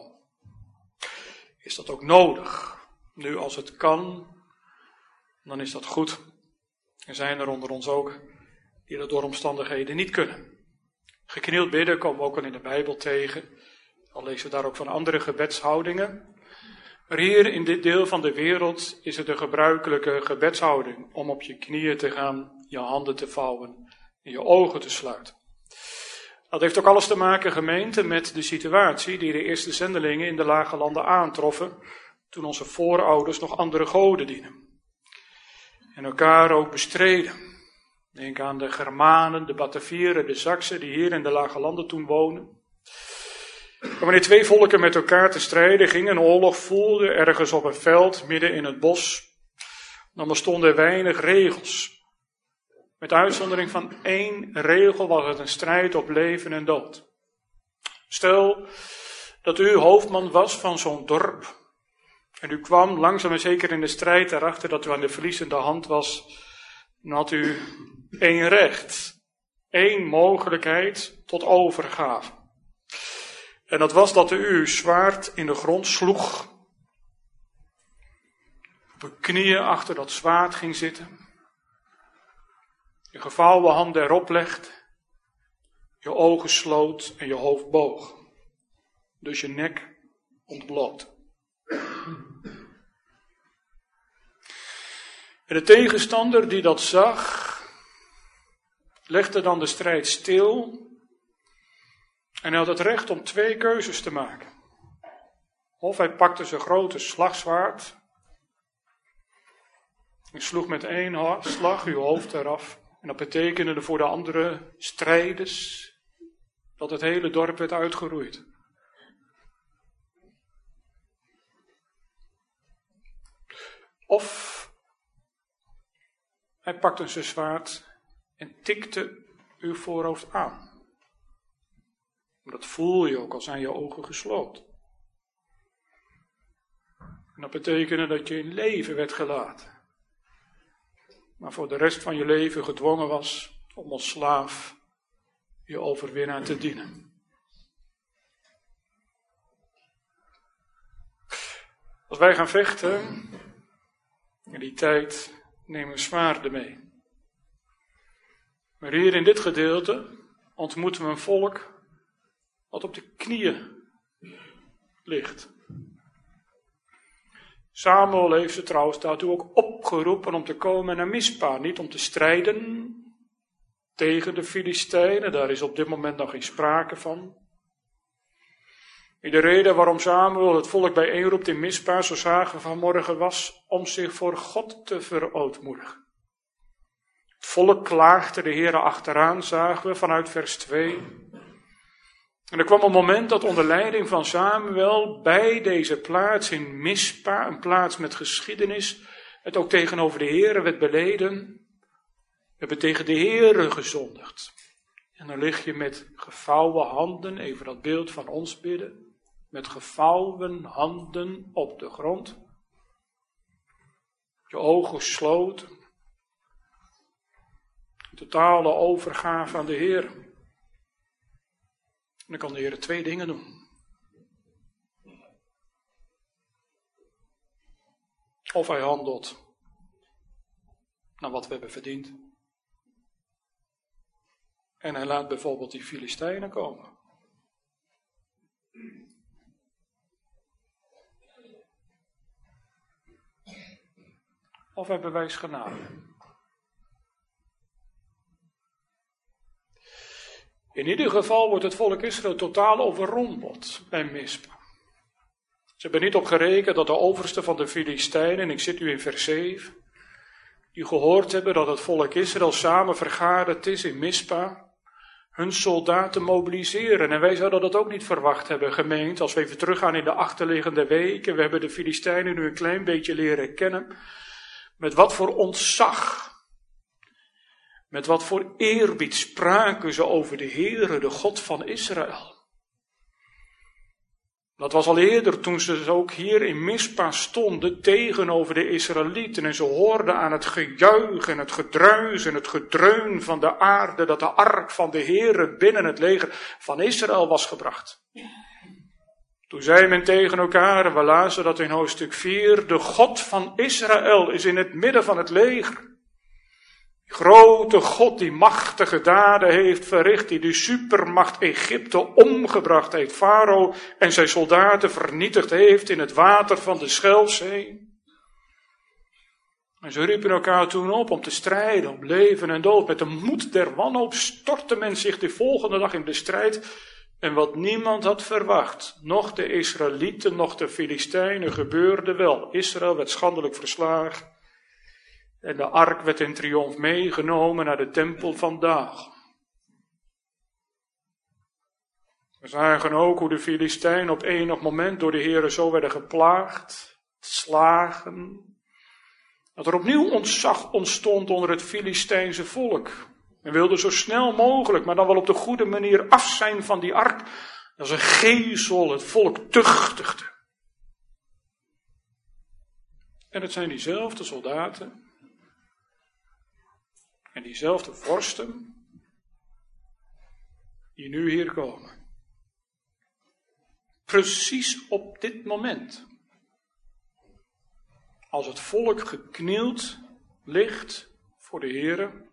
Is dat ook nodig? Nu, als het kan, dan is dat goed. Er zijn er onder ons ook die dat door omstandigheden niet kunnen. Geknield bidden komen we ook al in de Bijbel tegen. Al lezen we daar ook van andere gebedshoudingen. Maar hier in dit deel van de wereld is het een gebruikelijke gebedshouding om op je knieën te gaan, je handen te vouwen en je ogen te sluiten. Dat heeft ook alles te maken, gemeente, met de situatie die de eerste zendelingen in de lage landen aantroffen toen onze voorouders nog andere goden dienen. En elkaar ook bestreden. Denk aan de Germanen, de Batavieren, de Saksen die hier in de lage landen toen woonden. En wanneer twee volken met elkaar te strijden gingen, een oorlog voelden, ergens op een veld, midden in het bos, dan bestonden er weinig regels. Met uitzondering van één regel was het een strijd op leven en dood. Stel dat u hoofdman was van zo'n dorp en u kwam langzaam en zeker in de strijd erachter dat u aan de verliezende hand was, dan had u één recht, één mogelijkheid tot overgave. En dat was dat u uw zwaard in de grond sloeg, op uw knieën achter dat zwaard ging zitten, je gevouwen handen erop legt, je ogen sloot en je hoofd boog, dus je nek ontbloot. En de tegenstander die dat zag, legde dan de strijd stil. En hij had het recht om twee keuzes te maken. Of hij pakte zijn grote slagzwaard en sloeg met één slag uw hoofd eraf. En dat betekende voor de andere strijders dat het hele dorp werd uitgeroeid. Of hij pakte zijn zwaard en tikte uw voorhoofd aan. Dat voel je ook, al zijn je ogen gesloten. En dat betekende dat je in leven werd gelaten. Maar voor de rest van je leven gedwongen was om als slaaf je overwinnaar te dienen. Als wij gaan vechten, in die tijd nemen we zwaarden mee. Maar hier in dit gedeelte ontmoeten we een volk wat op de knieën ligt. Samuel heeft ze trouwens daartoe ook opgeroepen om te komen naar Mispa. Niet om te strijden tegen de Filistijnen, daar is op dit moment nog geen sprake van. De reden waarom Samuel het volk bijeenroept in Mispa, zo zagen we vanmorgen, was om zich voor God te verootmoedigen. Het volk klaagde de Heere achteraan, zagen we vanuit vers twee. En er kwam een moment dat onder leiding van Samuel bij deze plaats in Mispa, een plaats met geschiedenis, het ook tegenover de Heere werd beleden. We hebben tegen de Heere gezondigd. En dan lig je met gevouwen handen, even dat beeld van ons bidden, met gevouwen handen op de grond. Je ogen gesloten. Een totale overgave aan de Heer. En dan kan de Heer twee dingen doen. Of hij handelt naar wat we hebben verdiend. En hij laat bijvoorbeeld die Filistijnen komen. Of hij bewijst genade. In ieder geval wordt het volk Israël totaal overrompeld bij Mispa. Ze hebben niet op gerekend dat de overste van de Filistijnen, en ik zit nu in vers zeven, die gehoord hebben dat het volk Israël samen vergaderd is in Mispa, hun soldaten mobiliseren. En wij zouden dat ook niet verwacht hebben, gemeend, als we even teruggaan in de achterliggende weken. We hebben de Filistijnen nu een klein beetje leren kennen. Met wat voor ontzag, met wat voor eerbied spraken ze over de Heere, de God van Israël. Dat was al eerder toen ze ook hier in Mispa stonden tegenover de Israëlieten. En ze hoorden aan het gejuich en het gedruis en het gedreun van de aarde dat de ark van de Heere binnen het leger van Israël was gebracht. Toen zei men tegen elkaar, en we lazen dat in hoofdstuk vier, de God van Israël is in het midden van het leger. Die grote God die machtige daden heeft verricht, die de supermacht Egypte omgebracht heeft, Farao en zijn soldaten vernietigd heeft in het water van de Schelfzee. En ze riepen elkaar toen op om te strijden, om leven en dood. Met de moed der wanhoop stortte men zich de volgende dag in de strijd. En wat niemand had verwacht, noch de Israëlieten, noch de Filistijnen, gebeurde wel. Israël werd schandelijk verslagen. En de ark werd in triomf meegenomen naar de tempel van Dagon. We zagen ook hoe de Filistijnen op enig moment door de Heere zo werden geplaagd, slagen, dat er opnieuw ontzag ontstond onder het Filistijnse volk. Men wilde zo snel mogelijk, maar dan wel op de goede manier af zijn van die ark. Als een gezel het volk tuchtigde. En het zijn diezelfde soldaten en diezelfde vorsten die nu hier komen. Precies op dit moment. Als het volk geknield ligt voor de Heere.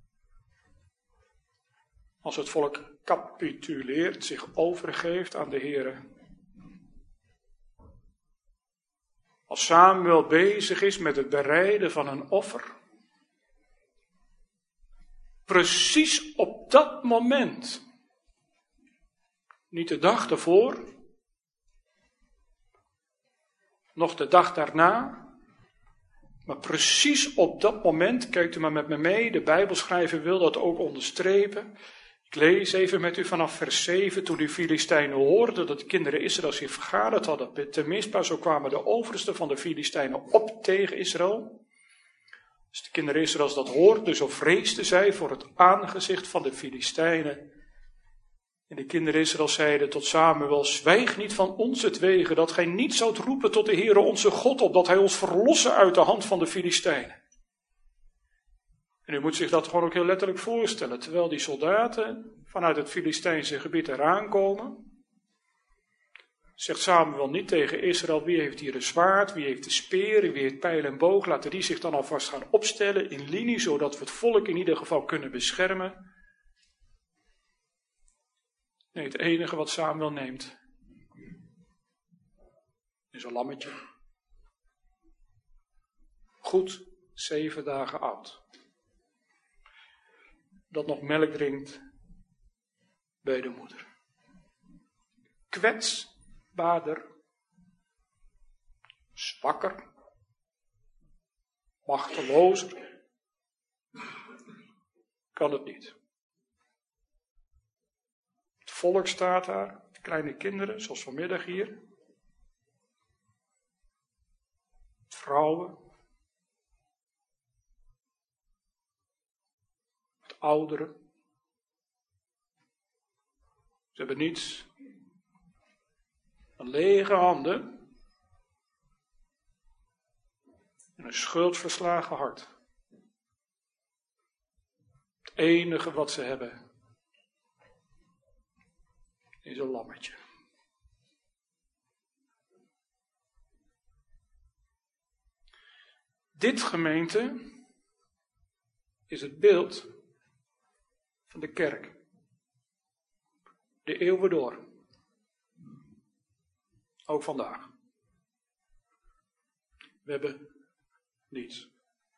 Als het volk capituleert, zich overgeeft aan de Heere. Als Samuel bezig is met het bereiden van een offer. Precies op dat moment. Niet de dag ervoor. Nog de dag daarna. Maar precies op dat moment, kijkt u maar met me mee, de Bijbelschrijver wil dat ook onderstrepen. Ik lees even met u vanaf vers zeven, toen de Filistijnen hoorden dat de kinderen Israël zich vergaderd hadden te Mispa, zo kwamen de oversten van de Filistijnen op tegen Israël. Als de kinderen Israëls dat hoorden, zo vreesden zij voor het aangezicht van de Filistijnen. En de kinderen Israël zeiden tot Samuel, zwijg niet van ons het wegen, dat gij niet zoudt roepen tot de Heere onze God, opdat hij ons verlossen uit de hand van de Filistijnen. En u moet zich dat gewoon ook heel letterlijk voorstellen, terwijl die soldaten vanuit het Filistijnse gebied eraan komen, zegt Samuel niet tegen Israël, wie heeft hier een zwaard, wie heeft de speer, wie heeft pijl en boog, laten die zich dan alvast gaan opstellen in linie, zodat we het volk in ieder geval kunnen beschermen. Nee, het enige wat Samuel neemt is een lammetje. Goed, zeven dagen oud. Dat nog melk drinkt bij de moeder. Kwetsbaarder, zwakker, machtelozer kan het niet. Het volk staat daar, kleine kinderen, zoals vanmiddag hier. Vrouwen. Ouderen. Ze hebben niets dan lege handen en een schuldverslagen hart. Het enige wat ze hebben is een lammetje. Dit, gemeente, is het beeld van de kerk. De eeuwen door. Ook vandaag. We hebben niets.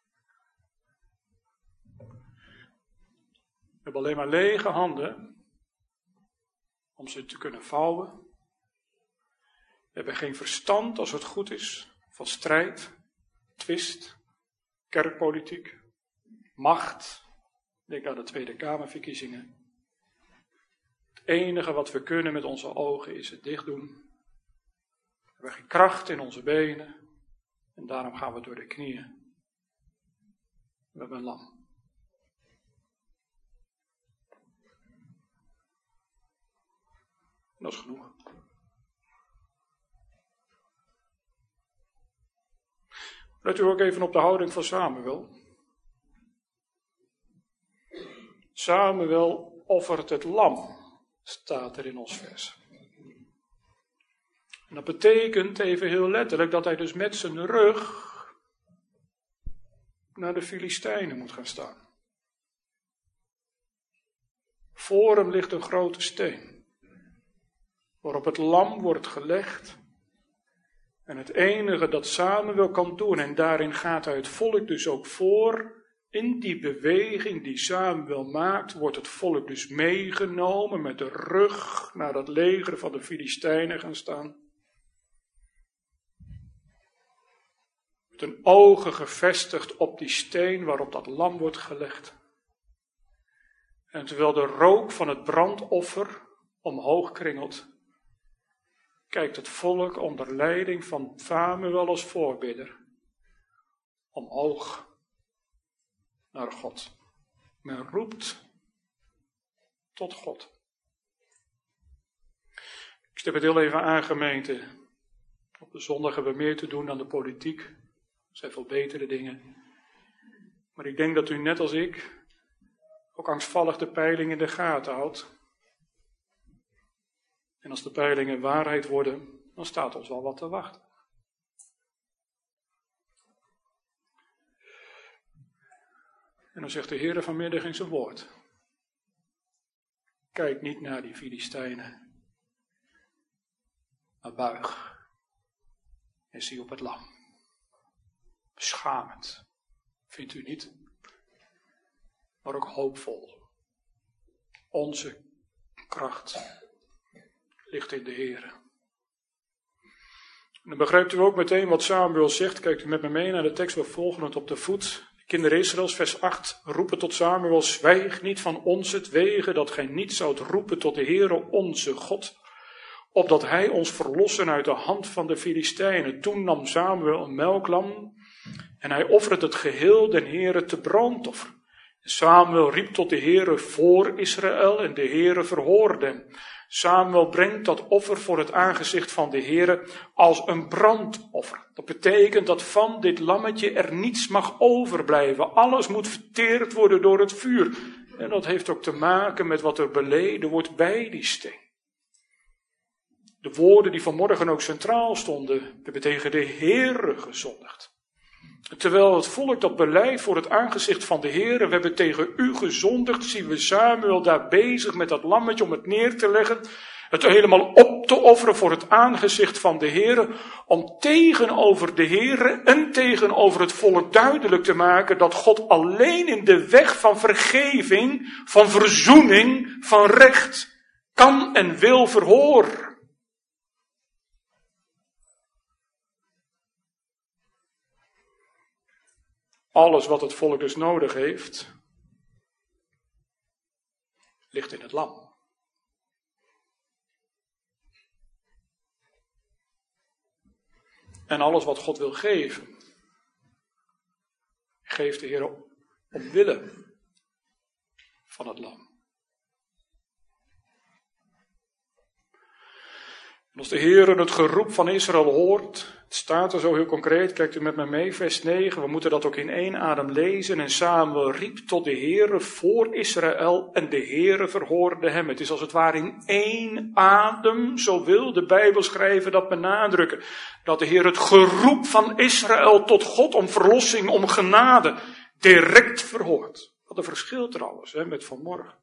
We hebben alleen maar lege handen om ze te kunnen vouwen. We hebben geen verstand, als het goed is, van strijd, twist, kerkpolitiek, macht. Denk aan de Tweede Kamerverkiezingen. Het enige wat we kunnen met onze ogen is het dicht doen. We hebben geen kracht in onze benen en daarom gaan we door de knieën. We hebben een lam. Dat is genoeg. Let u ook even op de houding van Samuel. Samuel offert het lam, staat er in ons vers. En dat betekent even heel letterlijk dat hij dus met zijn rug naar de Filistijnen moet gaan staan. Voor hem ligt een grote steen, waarop het lam wordt gelegd. En het enige dat Samuel kan doen, en daarin gaat hij het volk dus ook voor, in die beweging die Samuel maakt, wordt het volk dus meegenomen met de rug naar dat leger van de Filistijnen gaan staan. Met hun ogen gevestigd op die steen waarop dat lam wordt gelegd. En terwijl de rook van het brandoffer omhoog kringelt, kijkt het volk onder leiding van Samuel als voorbidder omhoog naar God. Men roept tot God. Ik stip het heel even aan, gemeente. Op de zondag hebben we meer te doen dan de politiek. Er zijn veel betere dingen. Maar ik denk dat u net als ik ook angstvallig de peiling in de gaten houdt. En als de peilingen waarheid worden, dan staat ons wel wat te wachten. En dan zegt de Heer vanmiddag in zijn woord: kijk niet naar die Filistijnen, maar buig en zie op het lam. Beschamend, vindt u niet? Maar ook hoopvol. Onze kracht ligt in de Heer. En dan begrijpt u ook meteen wat Samuel zegt. Kijkt u met me mee naar de tekst, we volgen het op de voet. Kinderen Israëls, vers acht, roepen tot Samuel: zwijg niet van ons het wegen dat gij niet zoudt roepen tot de Heere onze God, opdat hij ons verlossen uit de hand van de Filistijnen. Toen nam Samuel een melklam en hij offerde het geheel den Heere te brandoffer. Samuel riep tot de Heere voor Israël en de Heere verhoorde hem. Samuel brengt dat offer voor het aangezicht van de Heere als een brandoffer. Dat betekent dat van dit lammetje er niets mag overblijven. Alles moet verteerd worden door het vuur. En dat heeft ook te maken met wat er beleden wordt bij die steen. De woorden die vanmorgen ook centraal stonden: we hebben tegen de Heere gezondigd. Terwijl het volk dat beleidt voor het aangezicht van de Heere: we hebben tegen u gezondigd, zien we Samuel daar bezig met dat lammetje om het neer te leggen, het helemaal op te offeren voor het aangezicht van de Heere, om tegenover de Heere en tegenover het volk duidelijk te maken dat God alleen in de weg van vergeving, van verzoening, van recht kan en wil verhoren. Alles wat het volk dus nodig heeft, ligt in het lam. En alles wat God wil geven, geeft de Heer omwille van het lam. Als de Heer het geroep van Israël hoort, het staat er zo heel concreet, kijkt u met me mee, vers negen, we moeten dat ook in één adem lezen. En Samuel riep tot de Heere voor Israël en de Heere verhoorde hem. Het is als het ware in één adem, zo wil de Bijbelschrijver dat benadrukken, dat de Heer het geroep van Israël tot God om verlossing, om genade, direct verhoort. Wat een verschil trouwens, hè, met vanmorgen.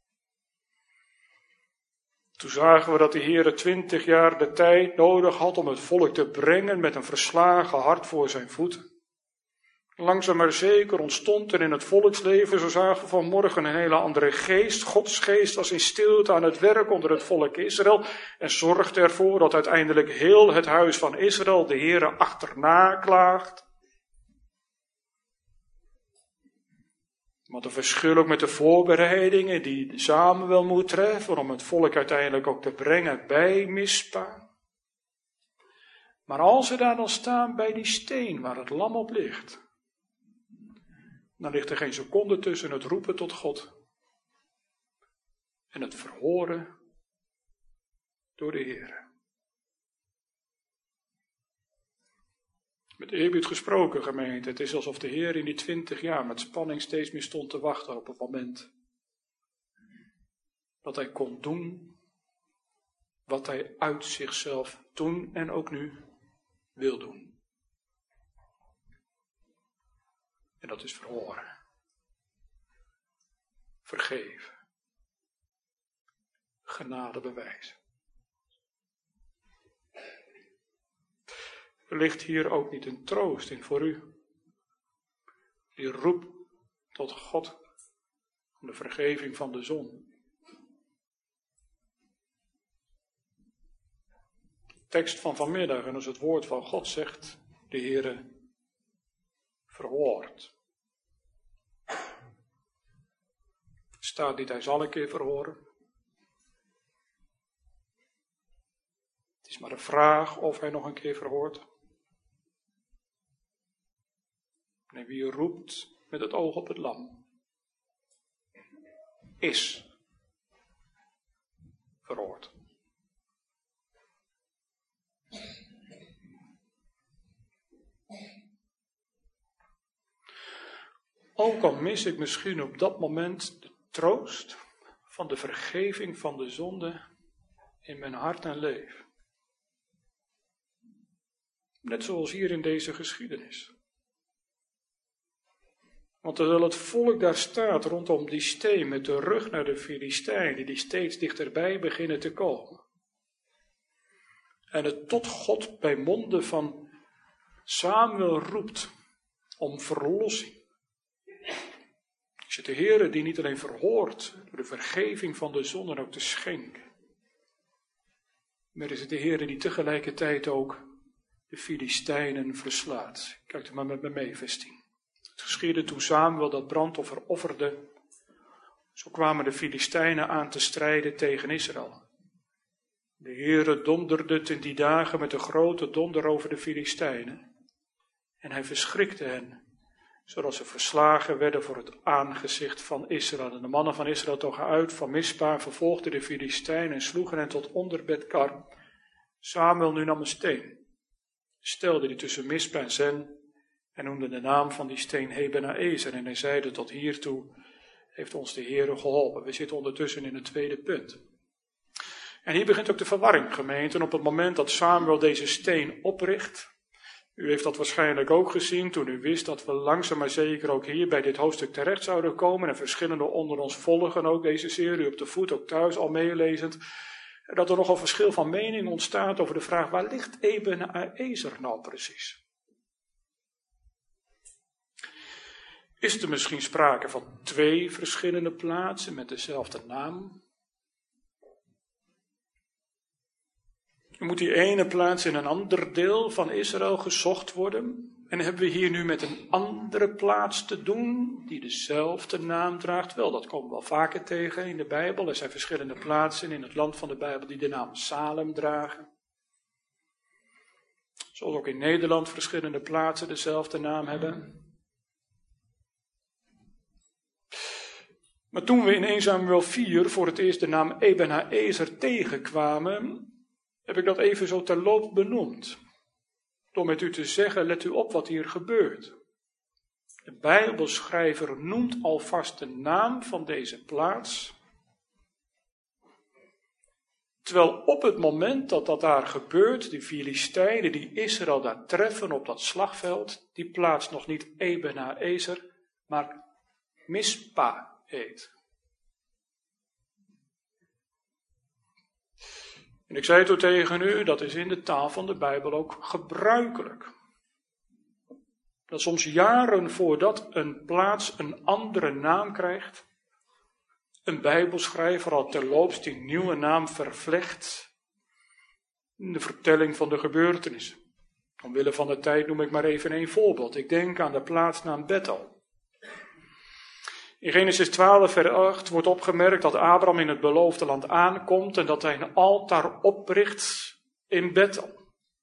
Toen zagen we dat de Heer twintig jaar de tijd nodig had om het volk te brengen met een verslagen hart voor zijn voeten. Langzaam maar zeker ontstond er in het volksleven, zo zagen we vanmorgen, een hele andere geest. Gods geest was in stilte aan het werk onder het volk Israël en zorgde ervoor dat uiteindelijk heel het huis van Israël de Heer achterna klaagt. Wat een verschil ook met de voorbereidingen die Samuel moet treffen om het volk uiteindelijk ook te brengen bij Mispa. Maar als ze daar dan staan bij die steen waar het lam op ligt, dan ligt er geen seconde tussen het roepen tot God en het verhoren door de Heer. Met eerbied gesproken, gemeente, het is alsof de Heer in die twintig jaar met spanning steeds meer stond te wachten op het moment dat hij kon doen wat hij uit zichzelf toen en ook nu wil doen. En dat is verhoren, vergeven, genade bewijzen. Er ligt hier ook niet een troost in voor u. Die roept tot God om de vergeving van de zon. De tekst van vanmiddag, en als het woord van God zegt, de Heere verhoort. Staat niet, hij zal een keer verhoren. Het is maar de vraag of hij nog een keer verhoort. En wie roept met het oog op het lam, is verhoord. Ook al mis ik misschien op dat moment de troost van de vergeving van de zonde in mijn hart en leven. Net zoals hier in deze geschiedenis. Want terwijl het volk daar staat rondom die steen met de rug naar de Filistijnen, die steeds dichterbij beginnen te komen. En het tot God bij monden van Samuel roept om verlossing. Is het de Heere die niet alleen verhoort door de vergeving van de zonde ook te schenken. Maar is het de Heere die tegelijkertijd ook de Filistijnen verslaat. Kijk er maar met me mee, vers tien. Het geschiedde toen Samuel dat brandoffer offerde. Zo kwamen de Filistijnen aan te strijden tegen Israël. De Heere donderde in die dagen met een grote donder over de Filistijnen. En hij verschrikte hen, zodat ze verslagen werden voor het aangezicht van Israël. En de mannen van Israël togen uit van Mispa, vervolgden de Filistijnen en sloegen hen tot onder Bet-kar. Samuel nu nam een steen, stelde die tussen Mispa en Zen en noemde de naam van die steen Ebenezer. En hij zeide, tot hiertoe heeft ons de Heere geholpen. We zitten ondertussen in het tweede punt. En hier begint ook de verwarring, gemeente. En op het moment dat Samuel deze steen opricht, u heeft dat waarschijnlijk ook gezien toen u wist dat we langzaam maar zeker ook hier bij dit hoofdstuk terecht zouden komen. En verschillende onder ons volgen ook deze serie op de voet, ook thuis al meelezend. Dat er nogal verschil van mening ontstaat over de vraag, waar ligt Ebenezer nou precies? Is er misschien sprake van twee verschillende plaatsen met dezelfde naam? Moet die ene plaats in een ander deel van Israël gezocht worden? En hebben we hier nu met een andere plaats te doen, die dezelfde naam draagt? Wel, dat komen we wel vaker tegen in de Bijbel. Er zijn verschillende plaatsen in het land van de Bijbel die de naam Salem dragen. Zoals ook in Nederland verschillende plaatsen dezelfde naam hebben. Maar toen we in eerste Samuel vier voor het eerst de naam Ebenezer tegenkwamen, heb ik dat even zo terloops benoemd. Door met u te zeggen, let u op wat hier gebeurt. De Bijbelschrijver noemt alvast de naam van deze plaats. Terwijl op het moment dat dat daar gebeurt, die Filistijnen die Israël daar treffen op dat slagveld, die plaats nog niet Ebenezer, maar Mispa heet. En ik zei toen tegen u, dat is in de taal van de Bijbel ook gebruikelijk. Dat soms jaren voordat een plaats een andere naam krijgt, een Bijbelschrijver al terloops die nieuwe naam vervlecht in de vertelling van de gebeurtenissen. Omwille van de tijd noem ik maar even een voorbeeld. Ik denk aan de plaatsnaam Bethel. In Genesis twaalf vers acht wordt opgemerkt dat Abraham in het beloofde land aankomt en dat hij een altaar opricht in Bethel.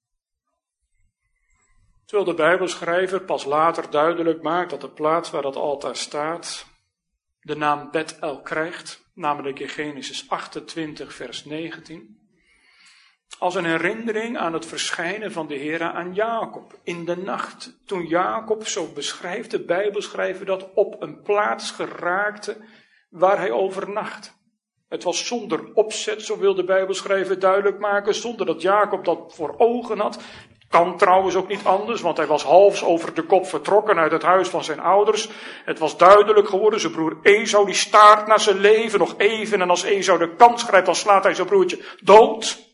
Terwijl de Bijbelschrijver pas later duidelijk maakt dat de plaats waar dat altaar staat de naam Bethel krijgt, namelijk in Genesis achtentwintig vers negentien, als een herinnering aan het verschijnen van de Heere aan Jacob in de nacht, toen Jacob, zo beschrijft de Bijbelschrijver dat, op een plaats geraakte waar hij overnacht. Het was zonder opzet, zo wil de Bijbelschrijver duidelijk maken, zonder dat Jacob dat voor ogen had. Kan trouwens ook niet anders, want hij was hals over de kop vertrokken uit het huis van zijn ouders. Het was duidelijk geworden, zijn broer Esau die staart naar zijn leven nog even, en als Esau de kans grijpt, dan slaat hij zijn broertje dood.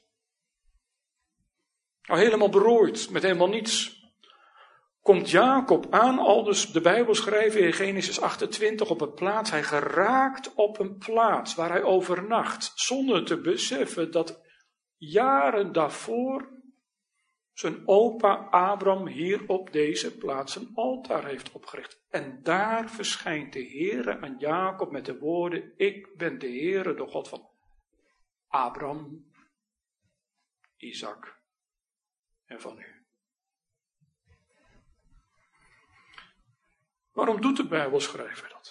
Nou, helemaal berooid, met helemaal niets, komt Jacob aan, aldus de Bijbelschrijver in Genesis achtentwintig, op een plaats. Hij geraakt op een plaats waar hij overnacht, zonder te beseffen dat jaren daarvoor zijn opa Abraham hier op deze plaats een altaar heeft opgericht. En daar verschijnt de Heere aan Jacob met de woorden: ik ben de Heere, de God van Abraham, Isaac en van u. Waarom doet de Bijbelschrijver dat?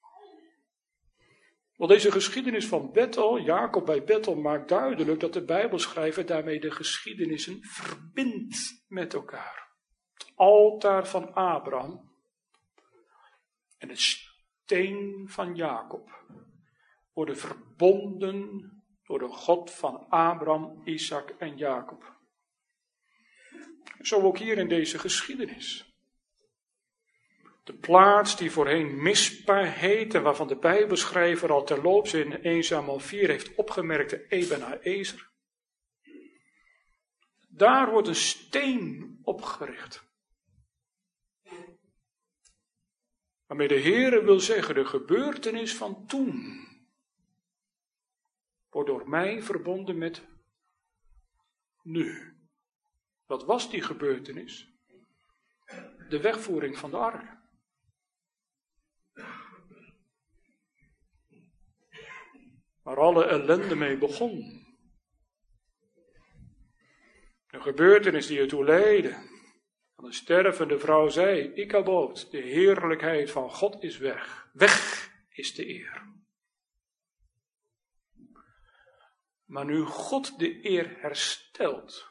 Want deze geschiedenis van Bethel, Jacob bij Bethel, maakt duidelijk dat de Bijbelschrijver daarmee de geschiedenissen verbindt met elkaar. Het altaar van Abraham en de steen van Jacob worden verbonden door de God van Abraham, Isaac en Jacob. Zo ook hier in deze geschiedenis. De plaats die voorheen Mispa heet en waarvan de Bijbelschrijver al terloops in eerste Samuel vier heeft opgemerkt, de Ebenezer. Daar wordt een steen opgericht. Waarmee de Heere wil zeggen, de gebeurtenis van toen wordt door mij verbonden met nu. Wat was die gebeurtenis? De wegvoering van de ark. Waar alle ellende mee begon. De gebeurtenis die ertoe leidde. En de stervende vrouw zei: Ikaboot, de heerlijkheid van God is weg. Weg is de eer. Maar nu God de eer herstelt,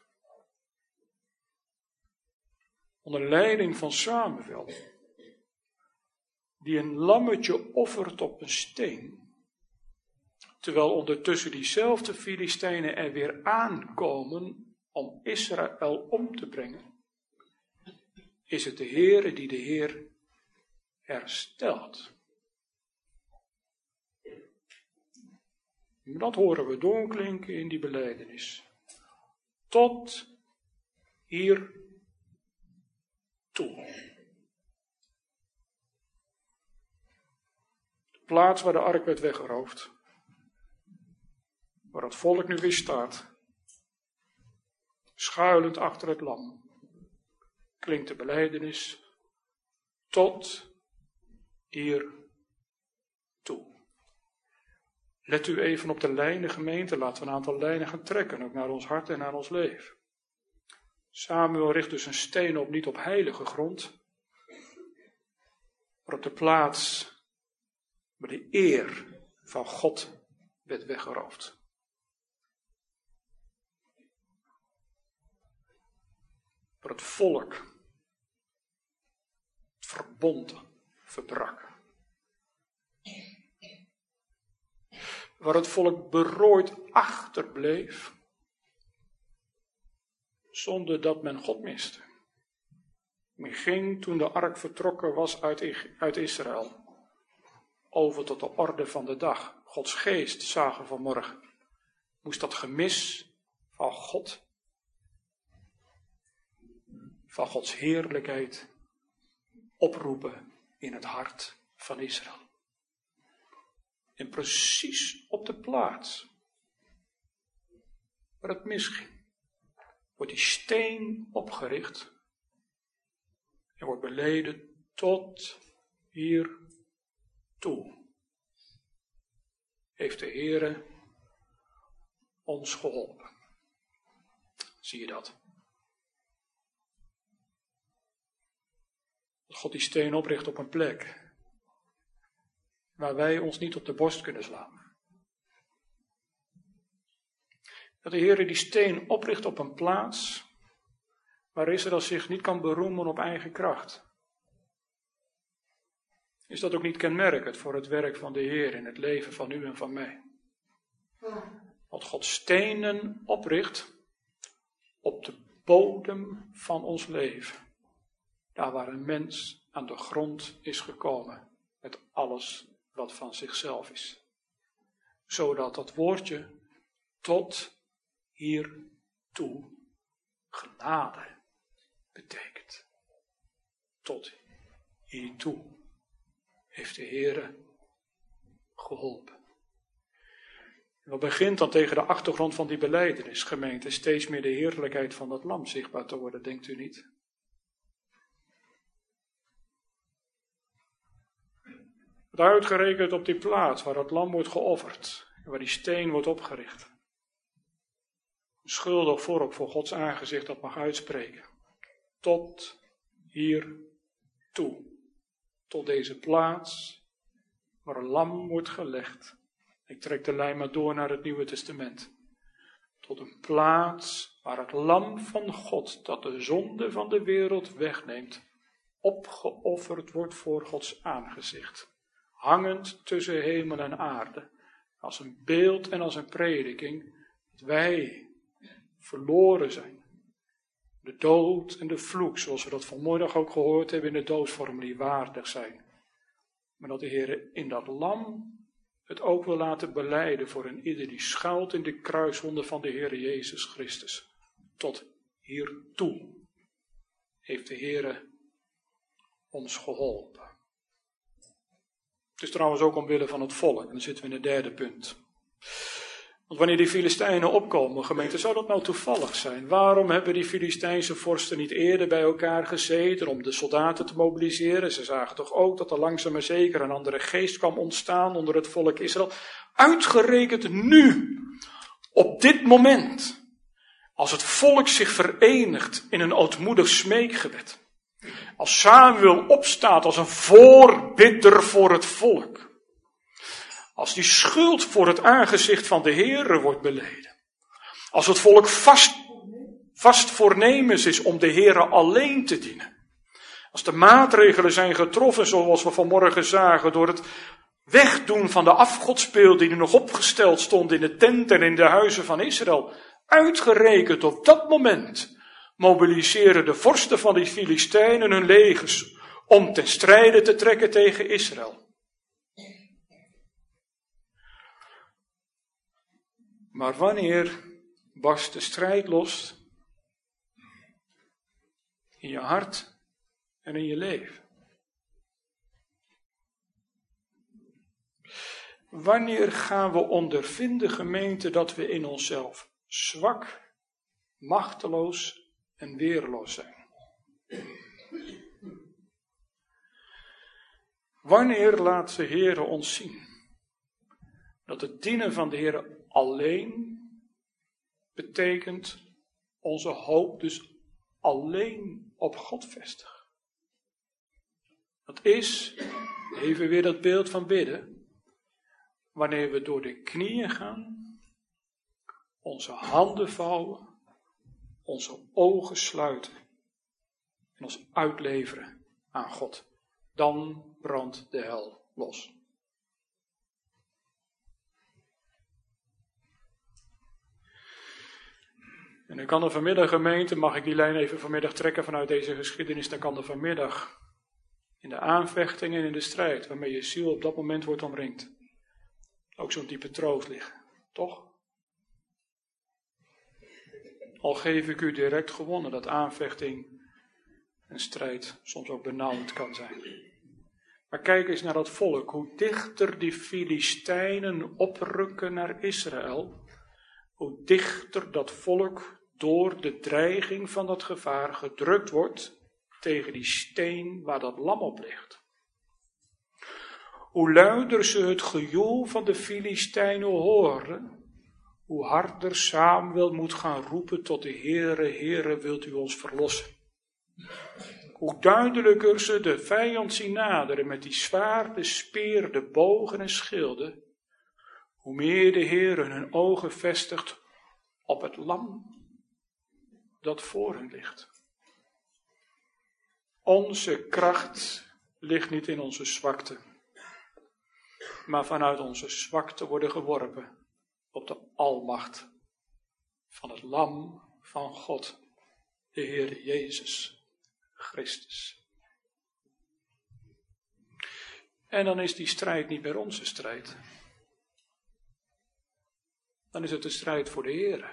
onder leiding van Samuel, die een lammetje offert op een steen, terwijl ondertussen diezelfde Filistijnen er weer aankomen om Israël om te brengen, is het de Heere die de Heer herstelt. Dat horen we doorklinken in die belijdenis. Tot hier toe. De plaats waar de ark werd weggeroofd, waar het volk nu weer staat, schuilend achter het lam, klinkt de belijdenis tot hier toe. Let u even op de lijnen, gemeente. Laten we een aantal lijnen gaan trekken, ook naar ons hart en naar ons leven. Samuel richt dus een steen op, niet op heilige grond, maar op de plaats waar de eer van God werd weggeroofd. waar het volk het verbond verbrak. Waar het volk berooid achterbleef, zonder dat men God miste. Men ging toen de ark vertrokken was uit, uit Israël, over tot de orde van de dag. Gods geest, zagen we vanmorgen, moest dat gemis van God, van Gods heerlijkheid, oproepen in het hart van Israël. En precies op de plaats waar het misging, wordt die steen opgericht en wordt beleden tot hier toe. Heeft de Heere ons geholpen. Zie je dat? Dat God die steen opricht op een plek waar wij ons niet op de borst kunnen slaan. Dat de Heere die steen opricht op een plaats waar Israël zich niet kan beroemen op eigen kracht. Is dat ook niet kenmerkend voor het werk van de Heer in het leven van u en van mij? Dat God stenen opricht op de bodem van ons leven. Daar waar een mens aan de grond is gekomen met alles wat van zichzelf is. Zodat dat woordje tot hiertoe genade betekent. Tot hiertoe heeft de Heere geholpen. En wat begint dan tegen de achtergrond van die belijdenis, gemeente, steeds meer de heerlijkheid van dat lam zichtbaar te worden, denkt u niet? Uitgerekend op die plaats waar dat lam wordt geofferd en waar die steen wordt opgericht. Een schuldig volk voor Gods aangezicht dat mag uitspreken. Tot hier toe. Tot deze plaats waar een lam wordt gelegd. Ik trek de lijn maar door naar het Nieuwe Testament. Tot een plaats waar het lam van God dat de zonde van de wereld wegneemt, opgeofferd wordt voor Gods aangezicht. Hangend tussen hemel en aarde, als een beeld en als een prediking, dat wij verloren zijn. De dood en de vloek, zoals we dat vanmorgen ook gehoord hebben in het doodsformulier, waardig zijn. Maar dat de Heer in dat lam het ook wil laten belijden voor een ieder die schuilt in de kruiswonden van de Heer Jezus Christus. Tot hiertoe heeft de Heer ons geholpen. Het is trouwens ook omwille van het volk. Dan zitten we in het derde punt. Want wanneer die Filistijnen opkomen, gemeente, zou dat nou toevallig zijn? Waarom hebben die Filistijnse vorsten niet eerder bij elkaar gezeten om de soldaten te mobiliseren? Ze zagen toch ook dat er langzaam maar zeker een andere geest kwam ontstaan onder het volk Israël. Uitgerekend nu, op dit moment, als het volk zich verenigt in een ootmoedig smeekgebed. Als Samuel opstaat als een voorbidder voor het volk. Als die schuld voor het aangezicht van de Heere wordt beleden. Als het volk vast, vast voornemens is om de Heere alleen te dienen. Als de maatregelen zijn getroffen zoals we vanmorgen zagen door het wegdoen van de afgodsbeelden die nog opgesteld stonden in de tenten en in de huizen van Israël. Uitgerekend op dat moment mobiliseren de vorsten van die Filistijnen hun legers om ten strijde te trekken tegen Israël. Maar wanneer barst de strijd los in je hart en in je leven? Wanneer gaan we ondervinden, gemeente, dat we in onszelf zwak, machteloos en weerloos zijn? Wanneer laat de Heere ons zien dat het dienen van de Heere alleen betekent onze hoop dus alleen op God vestigen? Dat is, even weer dat beeld van bidden, wanneer we door de knieën gaan, onze handen vouwen, onze ogen sluiten en ons uitleveren aan God. Dan brandt de hel los. En dan kan er vanmiddag, gemeente, mag ik die lijn even vanmiddag trekken vanuit deze geschiedenis, dan kan er vanmiddag in de aanvechting en in de strijd waarmee je ziel op dat moment wordt omringd, ook zo'n diepe troost liggen, toch? Al geef ik u direct gewonnen dat aanvechting en strijd soms ook benauwend kan zijn. Maar kijk eens naar dat volk, hoe dichter die Filistijnen oprukken naar Israël, hoe dichter dat volk door de dreiging van dat gevaar gedrukt wordt tegen die steen waar dat lam op ligt. Hoe luider ze het gejoel van de Filistijnen horen, hoe harder Samuel moet gaan roepen tot de Heere, Heere, wilt u ons verlossen. Hoe duidelijker ze de vijand zien naderen met die zwaarden, speer, de bogen en schilden, hoe meer de Heere hun ogen vestigt op het lam dat voor hen ligt. Onze kracht ligt niet in onze zwakte, maar vanuit onze zwakte worden geworpen op de almacht van het lam van God, de Heer Jezus Christus. En dan is die strijd niet meer onze strijd. Dan is het de strijd voor de Heer.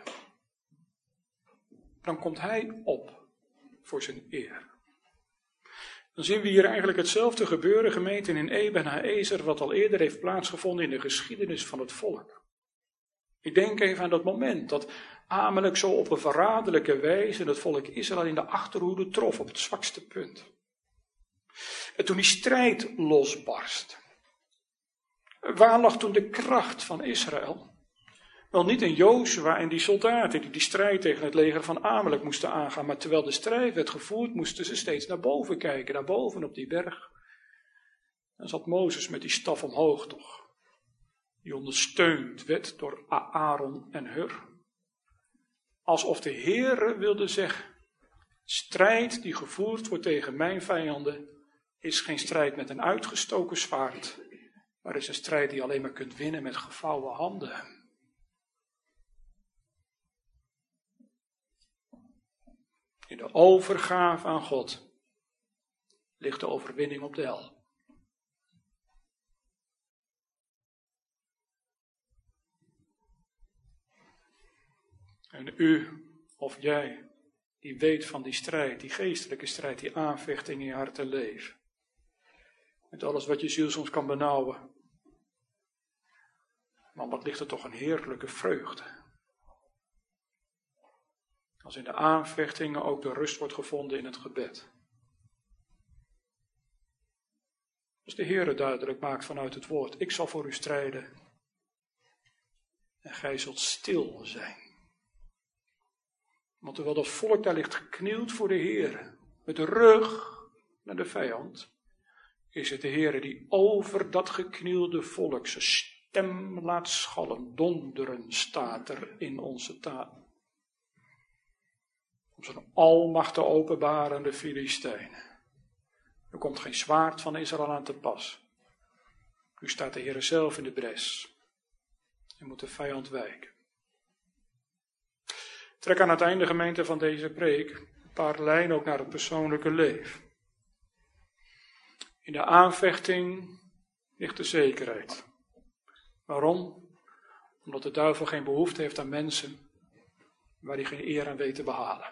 Dan komt Hij op voor zijn eer. Dan zien we hier eigenlijk hetzelfde gebeuren, gemeente, in Eben Haezer, wat al eerder heeft plaatsgevonden in de geschiedenis van het volk. Ik denk even aan dat moment dat Amalek zo op een verraderlijke wijze het volk Israël in de achterhoede trof, op het zwakste punt. En toen die strijd losbarst, waar lag toen de kracht van Israël? Wel niet in Jozua en die soldaten die die strijd tegen het leger van Amalek moesten aangaan, maar terwijl de strijd werd gevoerd, moesten ze steeds naar boven kijken, naar boven op die berg. Dan zat Mozes met die staf omhoog toch, die ondersteund werd door Aaron en Hur. Alsof de Heere wilde zeggen, strijd die gevoerd wordt tegen mijn vijanden, is geen strijd met een uitgestoken zwaard, maar is een strijd die je alleen maar kunt winnen met gevouwen handen. In de overgave aan God ligt de overwinning op de hel. En u of jij, die weet van die strijd, die geestelijke strijd, die aanvechting in je hart en leven. Met alles wat je ziel soms kan benauwen. Maar wat ligt er toch een heerlijke vreugde. Als in de aanvechtingen ook de rust wordt gevonden in het gebed. Als de Heere duidelijk maakt vanuit het woord, ik zal voor u strijden. En gij zult stil zijn. Want terwijl dat volk daar ligt geknield voor de Heere, met de rug naar de vijand, is het de Heere die over dat geknielde volk zijn stem laat schallen, donderen staat er in onze taal. Om zijn almacht te openbaren aan de Filistijnen. Er komt geen zwaard van Israël aan te pas. Nu staat de Heer zelf in de bres. En moet de vijand wijken. Trek aan het einde, gemeente, van deze preek een paar lijnen ook naar het persoonlijke leven. In de aanvechting ligt de zekerheid. Waarom? Omdat de duivel geen behoefte heeft aan mensen waar hij geen eer aan weet te behalen.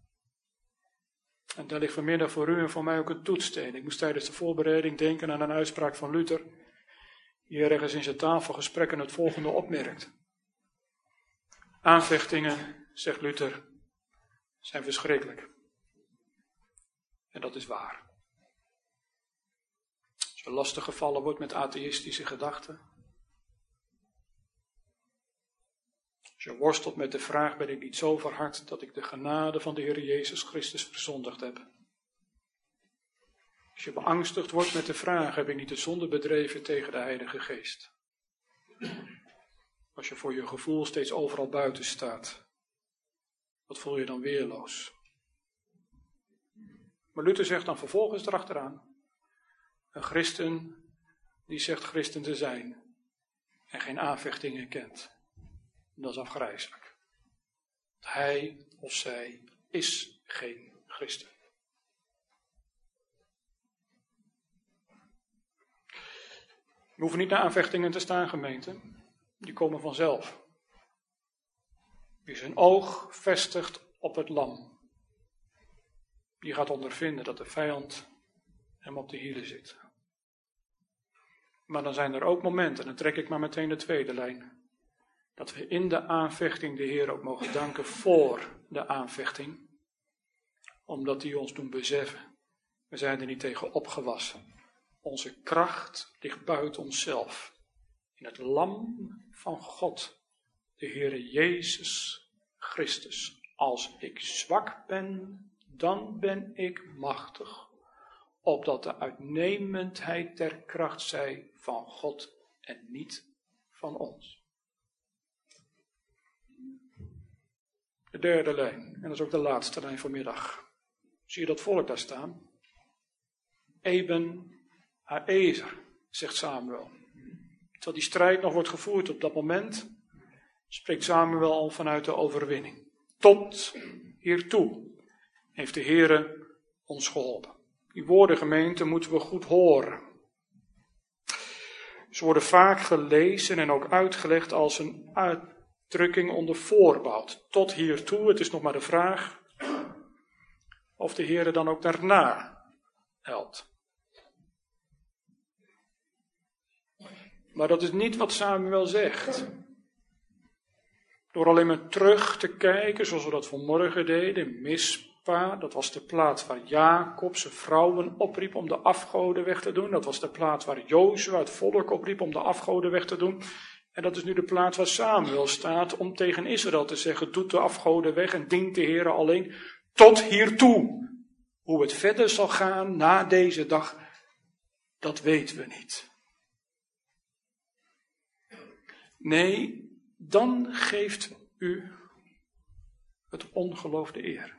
En daar ligt vanmiddag voor u en voor mij ook een toetssteen. Ik moest tijdens de voorbereiding denken aan een uitspraak van Luther, die ergens in zijn tafelgesprekken het volgende opmerkt. Aanvechtingen, zegt Luther, zijn verschrikkelijk. En dat is waar. Als je lastig gevallen wordt met atheïstische gedachten, als je worstelt met de vraag, ben ik niet zo verhard dat ik de genade van de Heer Jezus Christus verzondigd heb? Als je beangstigd wordt met de vraag, heb ik niet de zonde bedreven tegen de Heilige Geest? Als je voor je gevoel steeds overal buiten staat, wat voel je dan weerloos? Maar Luther zegt dan vervolgens erachteraan, een christen die zegt christen te zijn en geen aanvechtingen kent, dat is afgrijselijk. Hij of zij is geen christen. We hoeven niet naar aanvechtingen te staan, gemeente. Die komen vanzelf. Wie zijn oog vestigt op het lam, die gaat ondervinden dat de vijand hem op de hielen zit. Maar dan zijn er ook momenten, en dan trek ik maar meteen de tweede lijn, dat we in de aanvechting de Heer ook mogen danken voor de aanvechting, omdat hij ons doen beseffen, we zijn er niet tegen opgewassen. Onze kracht ligt buiten onszelf, in het lam van God, de Heere Jezus Christus. Als ik zwak ben, dan ben ik machtig, opdat de uitnemendheid der kracht zij van God en niet van ons. De derde lijn, en dat is ook de laatste lijn vanmiddag. Zie je dat volk daar staan? Eben Haezer, zegt Samuel. Terwijl die strijd nog wordt gevoerd op dat moment, spreekt Samuel al vanuit de overwinning. Tot hiertoe heeft de Heere ons geholpen. Die woorden, gemeente, moeten we goed horen. Ze worden vaak gelezen en ook uitgelegd als een uitdrukking onder voorbouw. Tot hiertoe, het is nog maar de vraag of de Heere dan ook daarna helpt. Maar dat is niet wat Samuel zegt. Door alleen maar terug te kijken, zoals we dat vanmorgen deden, in Mispa, dat was de plaats waar Jacob zijn vrouwen opriep om de afgoden weg te doen. Dat was de plaats waar Jozua het volk opriep om de afgoden weg te doen. En dat is nu de plaats waar Samuel staat om tegen Israël te zeggen, doet de afgoden weg en dient de Heere alleen tot hiertoe. Hoe het verder zal gaan na deze dag, dat weten we niet. Nee, dan geeft u het ongeloof de eer.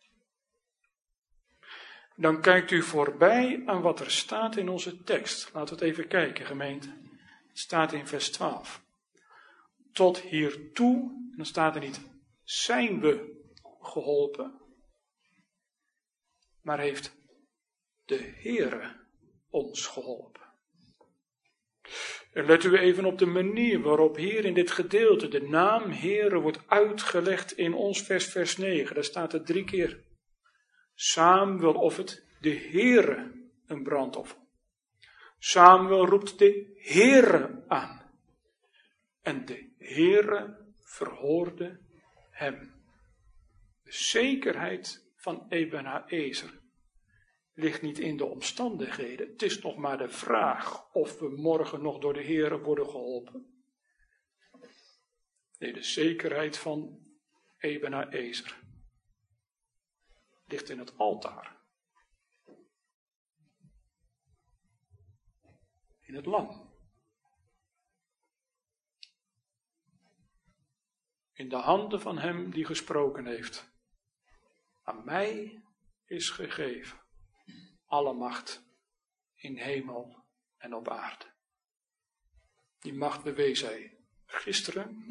Dan kijkt u voorbij aan wat er staat in onze tekst. Laten we het even kijken, gemeente. Het staat in vers twaalf. Tot hiertoe, dan staat er niet, zijn we geholpen, maar heeft de Heere ons geholpen. En let u even op de manier waarop hier in dit gedeelte de naam Heere wordt uitgelegd in ons vers, vers negen. Daar staat het drie keer. Samuel offert de Heere een brandoffer. Samuel roept de Heere aan. En de Heere verhoorde hem. De zekerheid van Eben Haezer ligt niet in de omstandigheden. Het is nog maar de vraag of we morgen nog door de Heere worden geholpen. Nee, de zekerheid van Eben Haezer ligt in het altaar. In het lam. In de handen van hem die gesproken heeft. Aan mij is gegeven alle macht in hemel en op aarde. Die macht bewees hij gisteren.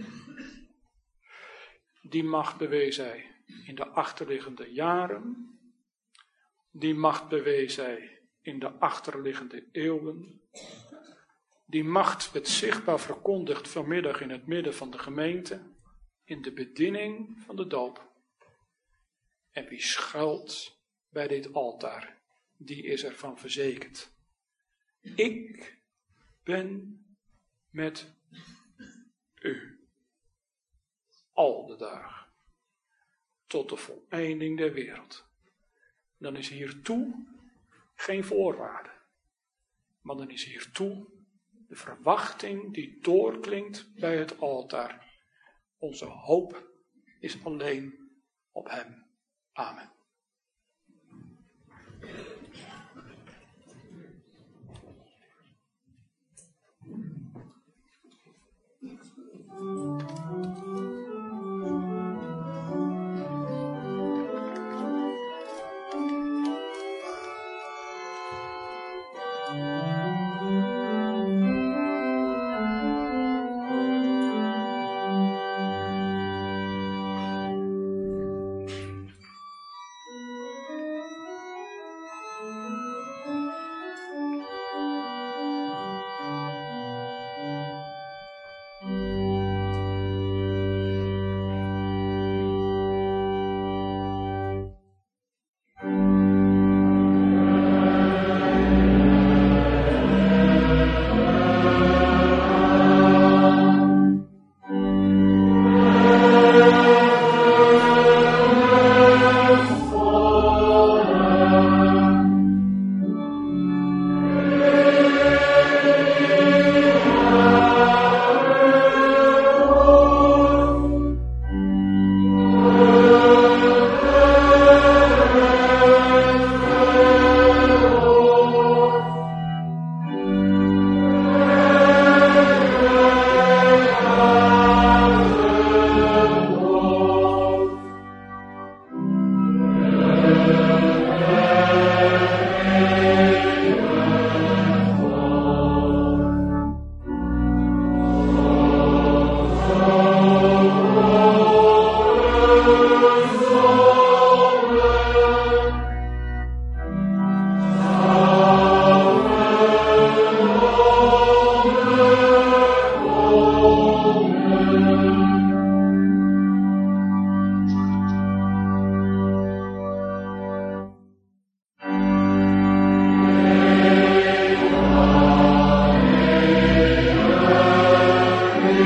Die macht bewees hij in de achterliggende jaren. Die macht bewees hij in de achterliggende eeuwen. Die macht werd zichtbaar verkondigd vanmiddag in het midden van de gemeente, in de bediening van de doop. En wie schuilt bij dit altaar, die is ervan verzekerd. Ik ben met u. Al de dagen. Tot de voleinding der wereld. Dan is hiertoe geen voorwaarde. Maar dan is hiertoe de verwachting die doorklinkt bij het altaar. Onze hoop is alleen op hem. Amen.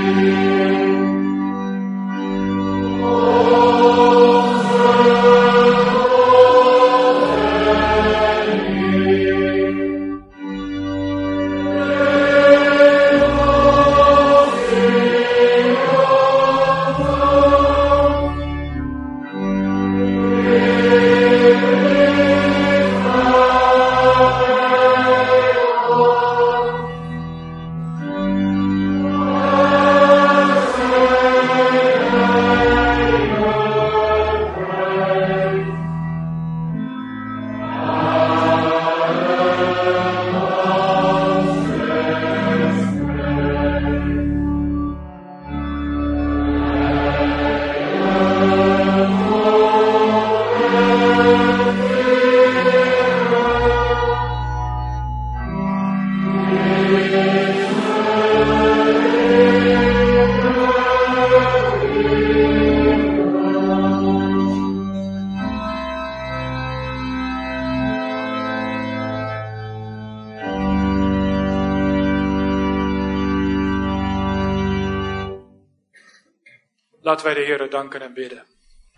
Laten wij de Heere danken en bidden.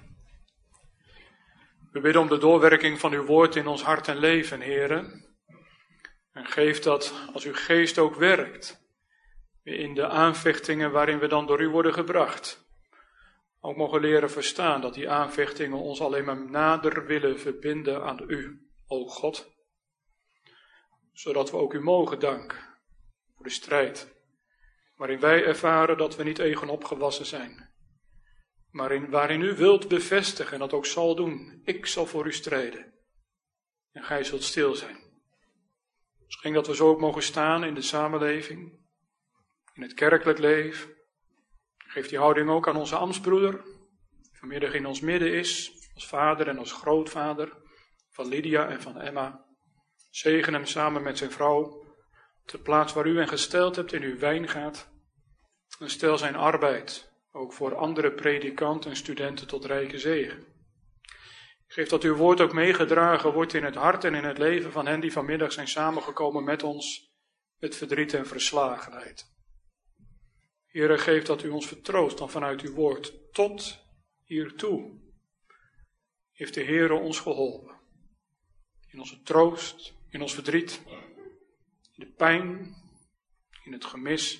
We bidden om de doorwerking van uw woord in ons hart en leven, Heere. En geef dat als uw geest ook werkt, in de aanvechtingen waarin we dan door u worden gebracht, ook mogen leren verstaan dat die aanvechtingen ons alleen maar nader willen verbinden aan u, o God. Zodat we ook u mogen danken voor de strijd, waarin wij ervaren dat we niet eigen opgewassen zijn. Maar in, waarin u wilt bevestigen en dat ook zal doen. Ik zal voor u strijden. En gij zult stil zijn. Misschien dat we zo ook mogen staan in de samenleving. In het kerkelijk leven. Geef die houding ook aan onze ambtsbroeder. Die vanmiddag in ons midden is. Als vader en als grootvader. Van Lydia en van Emma. Zegen hem samen met zijn vrouw. Ter plaats waar u hen gesteld hebt in uw wijngaard. En stel zijn arbeid ook voor andere predikanten en studenten tot rijke zegen. Geef dat uw woord ook meegedragen wordt in het hart en in het leven van hen die vanmiddag zijn samengekomen met ons, met verdriet en verslagenheid. Heere, geef dat u ons vertroost dan vanuit uw woord tot hiertoe. Heeft de Heere ons geholpen. In onze troost, in ons verdriet, in de pijn, in het gemis,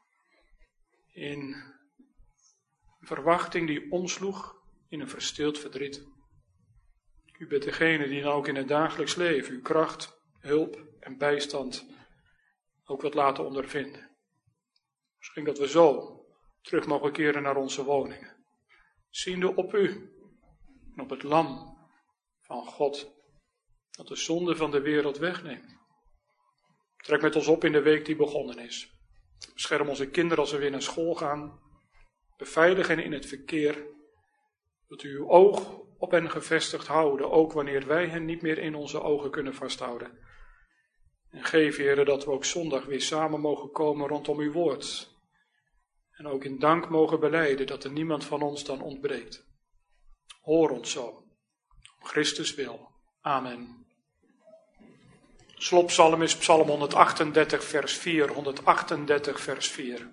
in een verwachting die omsloeg in een verstild verdriet. U bent degene die dan ook in het dagelijks leven uw kracht, hulp en bijstand ook wat laten ondervinden. Misschien dat we zo terug mogen keren naar onze woningen. Ziende op u en op het lam van God, dat de zonde van de wereld wegneemt. Trek met ons op in de week die begonnen is. Bescherm onze kinderen als ze weer naar school gaan. Beveilig hen in het verkeer. Dat u uw oog op hen gevestigd houden, ook wanneer wij hen niet meer in onze ogen kunnen vasthouden. En geef, Heere, dat we ook zondag weer samen mogen komen rondom uw woord. En ook in dank mogen belijden dat er niemand van ons dan ontbreekt. Hoor ons zo. Om Christus wil. Amen. Slotpsalm is Psalm honderdachtendertig vers vier. honderdachtendertig vers vier.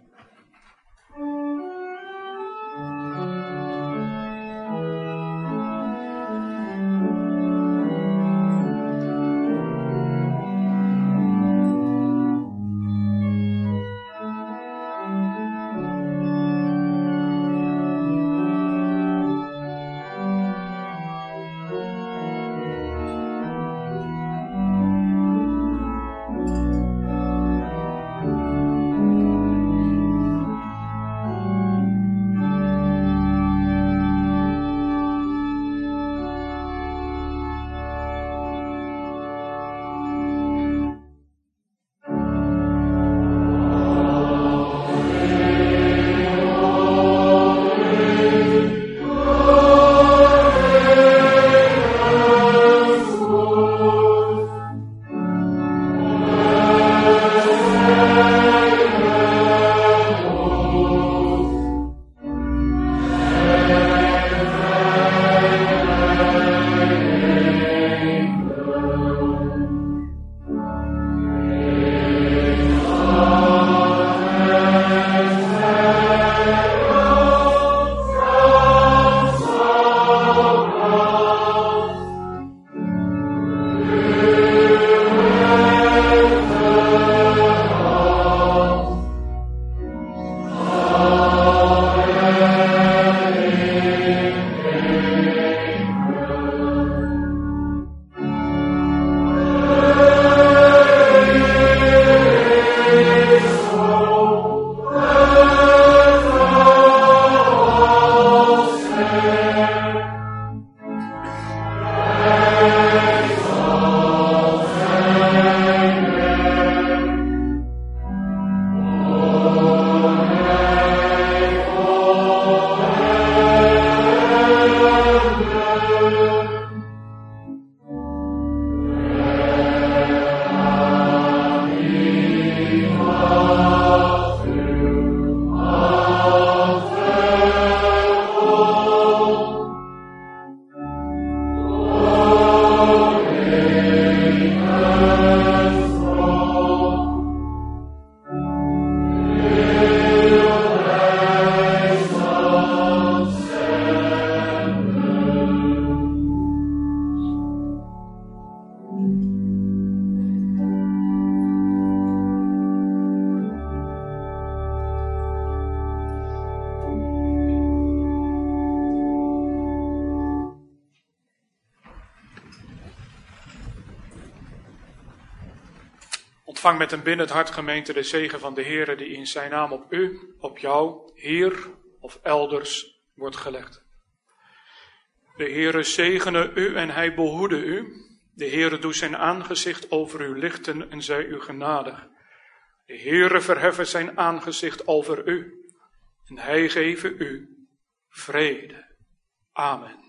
Ontvang met een binnen het hart, gemeente, de zegen van de Heere die in zijn naam op u, op jou, hier of elders wordt gelegd. De Heere zegene u en hij behoede u. De Heere doet zijn aangezicht over u lichten en zij u genadig. De Heere verheffen zijn aangezicht over u en hij geven u vrede. Amen.